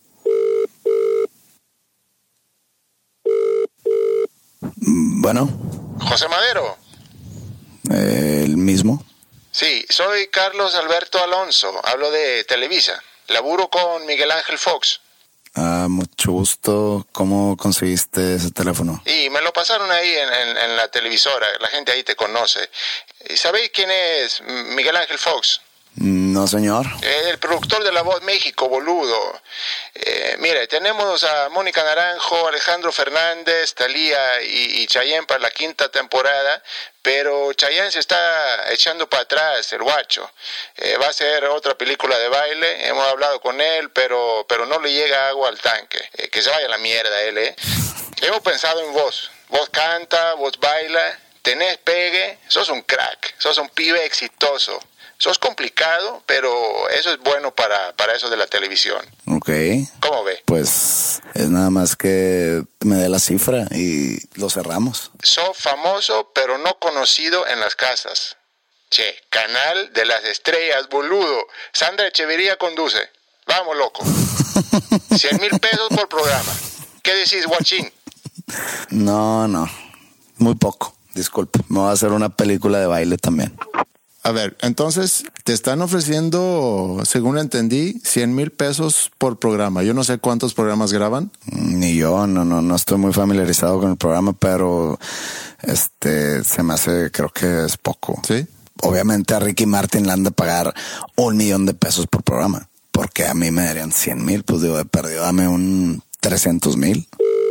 Bueno. José Madero. El mismo. Sí, soy Carlos Alberto Alonso, hablo de Televisa. Laburo con Miguel Ángel Fox. Mucho gusto. ¿Cómo conseguiste ese teléfono? Y me lo pasaron ahí en la televisora, la gente ahí te conoce. ¿Sabéis quién es Miguel Ángel Fox? No, señor. El productor de La Voz México, boludo. Mire, tenemos a Mónica Naranjo, Alejandro Fernández, Thalía y Chayanne para la 5ª temporada, pero Chayanne se está echando para atrás, el guacho. Va a hacer otra película de baile, hemos hablado con él, pero no le llega agua al tanque. Que se vaya a la mierda él, Hemos pensado en vos. Vos canta, vos baila, tenés pegue, sos un crack, sos un pibe exitoso. Sos complicado, pero eso es bueno para eso de la televisión. Ok. ¿Cómo ve? Pues es nada más que me dé la cifra y lo cerramos. Sos famoso, pero no conocido en las casas. Che, Canal de las Estrellas, boludo. Sandra Echeverría conduce. Vamos, loco. 100,000 pesos por programa. ¿Qué decís, guachín? No. Muy poco. Disculpe. Me voy a hacer una película de baile también. A ver, entonces te están ofreciendo, según entendí, 100,000 pesos por programa. Yo no sé cuántos programas graban. Ni yo, no estoy muy familiarizado con el programa, pero se me hace, creo que es poco. ¿Sí? Obviamente a Ricky Martin le han de pagar $1,000,000 por programa, porque a mí me darían 100,000, pues digo, de perdido, dame un 300,000.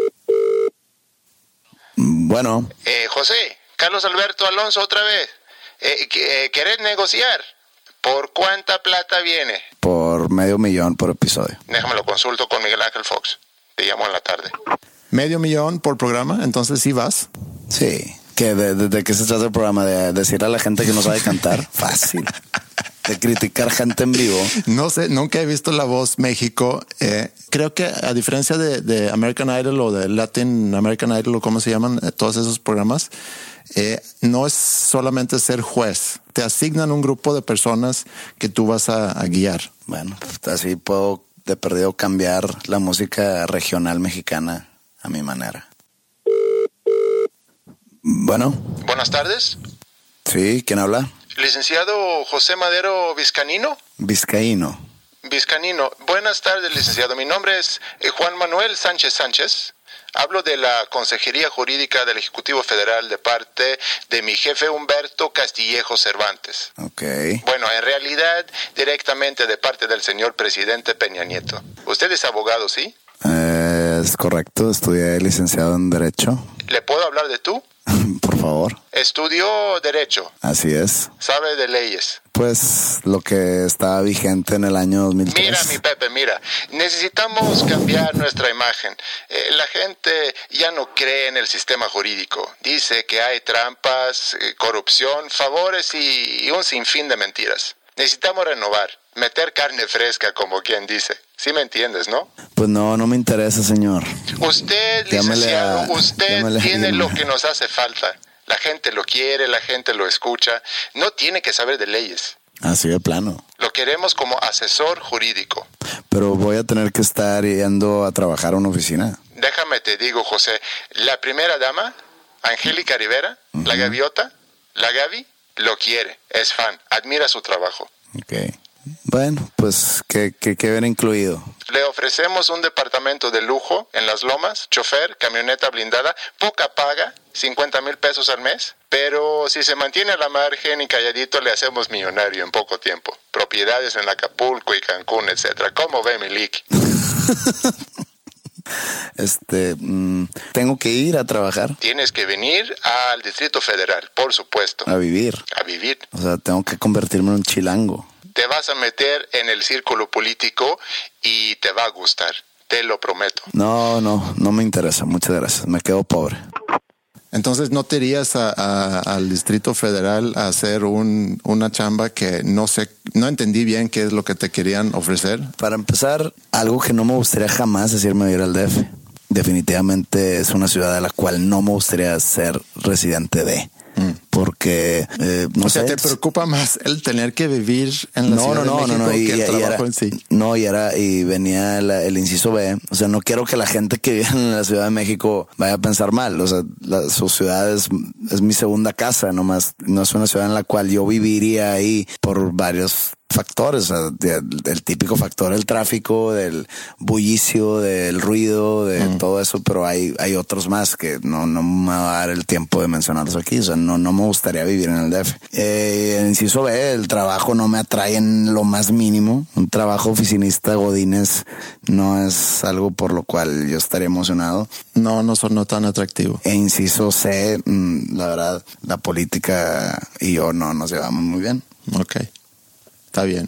Bueno. José, Carlos Alberto Alonso otra vez. ¿Querés negociar? ¿Por cuánta plata viene? Por $500,000 por episodio. Déjame lo consulto con Miguel Ángel Fox. Te llamo en la tarde. $500,000 por programa, entonces sí vas. Sí. ¿De qué se trata el programa? ¿De decir a la gente que no sabe cantar? Fácil. de criticar gente en vivo. No sé, nunca he visto La Voz México. Creo que a diferencia de American Idol o de Latin American Idol o cómo se llaman todos esos programas, no es solamente ser juez. Te asignan un grupo de personas que tú vas a guiar. Bueno, así puedo de perdido cambiar la música regional mexicana a mi manera. Bueno. Buenas tardes. Sí, ¿quién habla? Licenciado José Madero Vizcanino. Vizcaíno. Vizcanino. Buenas tardes, licenciado. Mi nombre es Juan Manuel Sánchez Sánchez. Hablo de la Consejería Jurídica del Ejecutivo Federal de parte de mi jefe Humberto Castillejo Cervantes. Ok. Bueno, en realidad, directamente de parte del señor presidente Peña Nieto. Usted es abogado, ¿sí? Es correcto, estudié licenciado en Derecho. ¿Le puedo hablar de tú? Por favor. Estudió Derecho. Así es. ¿Sabe de leyes? Pues lo que estaba vigente en el año 2003. Mira, mi Pepe, mira. Necesitamos cambiar nuestra imagen. La gente ya no cree en el sistema jurídico. Dice que hay trampas, corrupción, favores y un sinfín de mentiras. Necesitamos renovar, meter carne fresca, como quien dice. ¿Sí me entiendes, no? Pues no me interesa, señor. Usted, licenciado, usted tiene lo que nos hace falta. La gente lo quiere, la gente lo escucha. No tiene que saber de leyes. Así de plano. Lo queremos como asesor jurídico. Pero voy a tener que estar yendo a trabajar a una oficina. Déjame te digo, José, la primera dama, Angélica Rivera, la gaviota, la Gaby, lo quiere, es fan, admira su trabajo. Ok. Bueno, pues, ¿qué viene incluido? Le ofrecemos un departamento de lujo en Las Lomas, chofer, camioneta blindada, poca paga, 50,000 pesos al mes. Pero si se mantiene a la margen y calladito, le hacemos millonario en poco tiempo. Propiedades en Acapulco y Cancún, etcétera. ¿Cómo ve, mi Lick? Tengo que ir a trabajar. Tienes que venir al Distrito Federal, por supuesto. A vivir. A vivir. O sea, tengo que convertirme en un chilango. Te vas a meter en el círculo político y te va a gustar, te lo prometo. No me interesa, muchas gracias, me quedo pobre. Entonces, ¿no te irías al Distrito Federal a hacer una chamba que no entendí bien qué es lo que te querían ofrecer? Para empezar, algo que no me gustaría jamás es irme a vivir al DF. Definitivamente es una ciudad a la cual no me gustaría ser residente de. Porque, no sé. O sea, ¿te preocupa más el tener que vivir en la Ciudad de México que el trabajo en sí? No, y venía el inciso B. O sea, no quiero que la gente que vive en la Ciudad de México vaya a pensar mal. O sea, su ciudad es mi segunda casa, nomás. No es una ciudad en la cual yo viviría ahí por varios factores, o sea, el típico factor del tráfico, del bullicio, del ruido, de todo eso, pero hay otros más que no me va a dar el tiempo de mencionarlos aquí. O sea, no me gustaría vivir en el DF. En inciso B, el trabajo no me atrae en lo más mínimo. Un trabajo oficinista, godines, no es algo por lo cual yo estaría emocionado. No son tan atractivo. E inciso C, la verdad, la política y yo no nos llevamos muy bien. Ok. Está bien.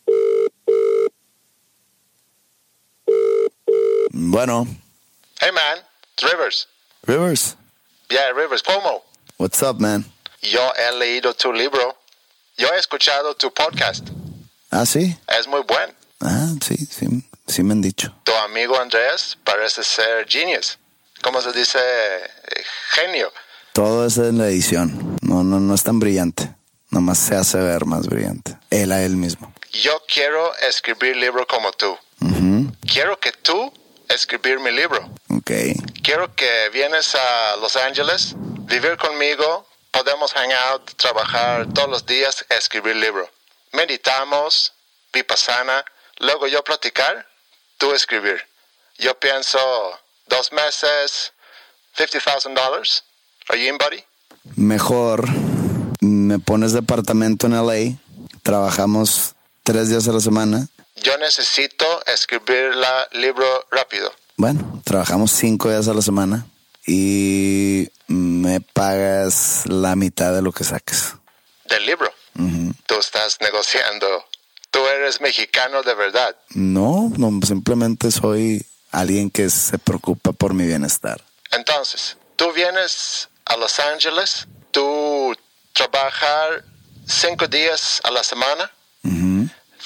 Bueno. Hey, man. It's Rivers. Rivers. Yeah, Rivers. ¿Cómo? What's up, man? Yo he leído tu libro. Yo he escuchado tu podcast. ¿Ah, sí? Es muy bueno. Ah, sí me han dicho. Tu amigo Andrés parece ser genius. ¿Cómo se dice? Genio. Todo es en la edición. No es tan brillante. Nomás se hace ver más brillante. Él a él mismo. Yo quiero escribir libro como tú. Quiero que tú escribir mi libro. Ok. Quiero que vienes a Los Ángeles, vivir conmigo, podemos hang out, trabajar todos los días, escribir libro. Meditamos, vipassana, luego yo platicar, tú escribir. Yo pienso 2 meses, $50,000. Are you in, buddy? Mejor me pones departamento en LA, trabajamos 3 días a la semana. Yo necesito escribir el libro rápido. Bueno, trabajamos 5 días a la semana y me pagas la mitad de lo que saques. ¿Del libro? Tú estás negociando. Tú eres mexicano de verdad. No, simplemente soy alguien que se preocupa por mi bienestar. Entonces, tú vienes a Los Ángeles, tú trabajar 5 días a la semana,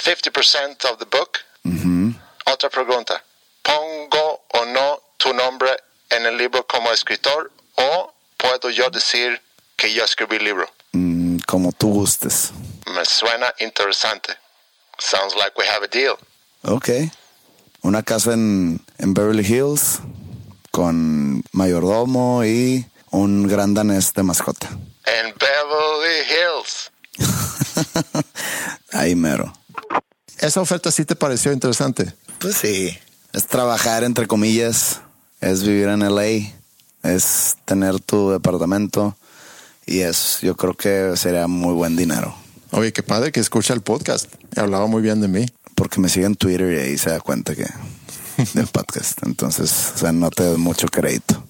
50% of the book. Otra pregunta. ¿Pongo o no tu nombre en el libro como escritor o puedo yo decir que yo escribí el libro? Como tú gustes. Me suena interesante. Sounds like we have a deal. Ok. Una casa en Beverly Hills con mayordomo y un gran danés de mascota. En Beverly Hills. Ahí mero. ¿Esa oferta sí te pareció interesante? Pues sí. Es trabajar, entre comillas. Es vivir en LA. Es tener tu departamento. Y yo creo que sería muy buen dinero. Oye, qué padre que escucha el podcast. Hablaba muy bien de mí. Porque me sigue en Twitter y ahí se da cuenta que del podcast. Entonces, o sea, no te doy mucho crédito.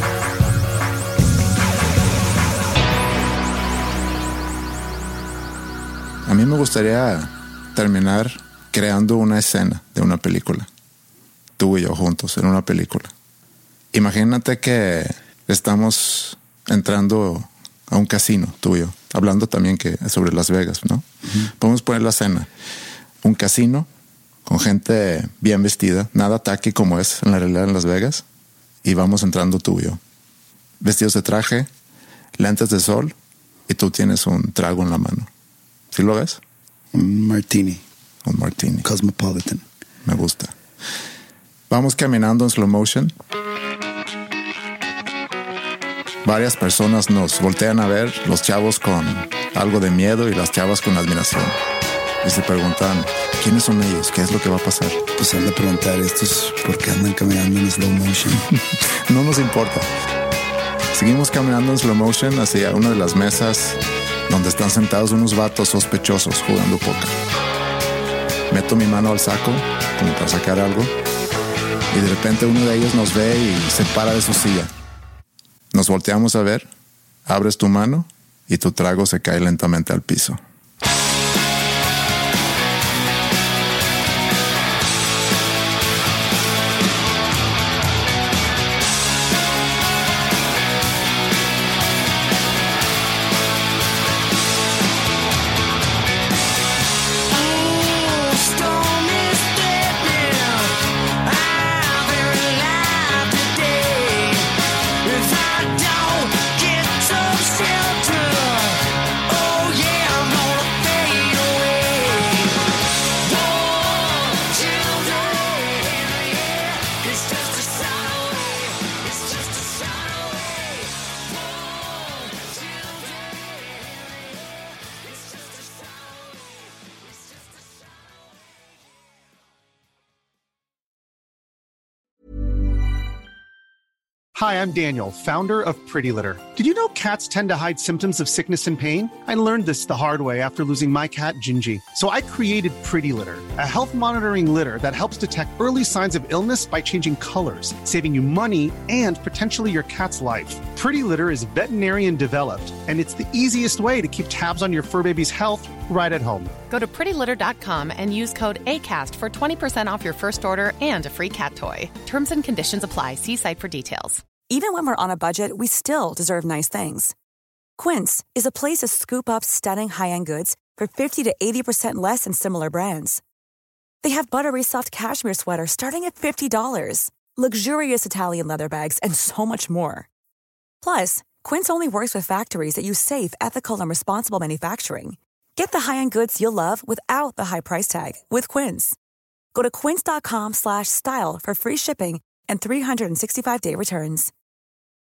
A mí me gustaría terminar creando una escena de una película. Tú y yo juntos en una película. Imagínate que estamos entrando a un casino, tú y yo, hablando también sobre Las Vegas, ¿no? Podemos poner la escena. Un casino con gente bien vestida, nada tacky como es en la realidad en Las Vegas, y vamos entrando tú y yo. Vestidos de traje, lentes de sol, y tú tienes un trago en la mano. ¿Sí lo ves? Un martini. Un martini. Cosmopolitan. Me gusta. Vamos caminando en slow motion. Varias personas nos voltean a ver, los chavos con algo de miedo y las chavas con admiración. Y se preguntan, ¿quiénes son ellos? ¿Qué es lo que va a pasar? Pues han de preguntar, ¿estos por qué andan caminando en slow motion? No nos importa. Seguimos caminando en slow motion hacia una de las mesas donde están sentados unos vatos sospechosos jugando póker. Meto mi mano al saco como para sacar algo y de repente uno de ellos nos ve y se para de su silla. Nos volteamos a ver, abres tu mano y tu trago se cae lentamente al piso. Hi, I'm Daniel, founder of Pretty Litter. Did you know cats tend to hide symptoms of sickness and pain? I learned this the hard way after losing my cat, Gingy. So I created Pretty Litter, a health monitoring litter that helps detect early signs of illness by changing colors, saving you money and potentially your cat's life. Pretty Litter is veterinarian developed, and it's the easiest way to keep tabs on your fur baby's health right at home. Go to prettylitter.com and use code ACAST for 20% off your first order and a free cat toy. Terms and conditions apply. See site for details. Even when we're on a budget, we still deserve nice things. Quince is a place to scoop up stunning high-end goods for 50 to 80% less than similar brands. They have buttery soft cashmere sweaters starting at $50, luxurious Italian leather bags, and so much more. Plus, Quince only works with factories that use safe, ethical, and responsible manufacturing. Get the high-end goods you'll love without the high price tag with Quince. Go to quince.com/style for free shipping and 365-day returns.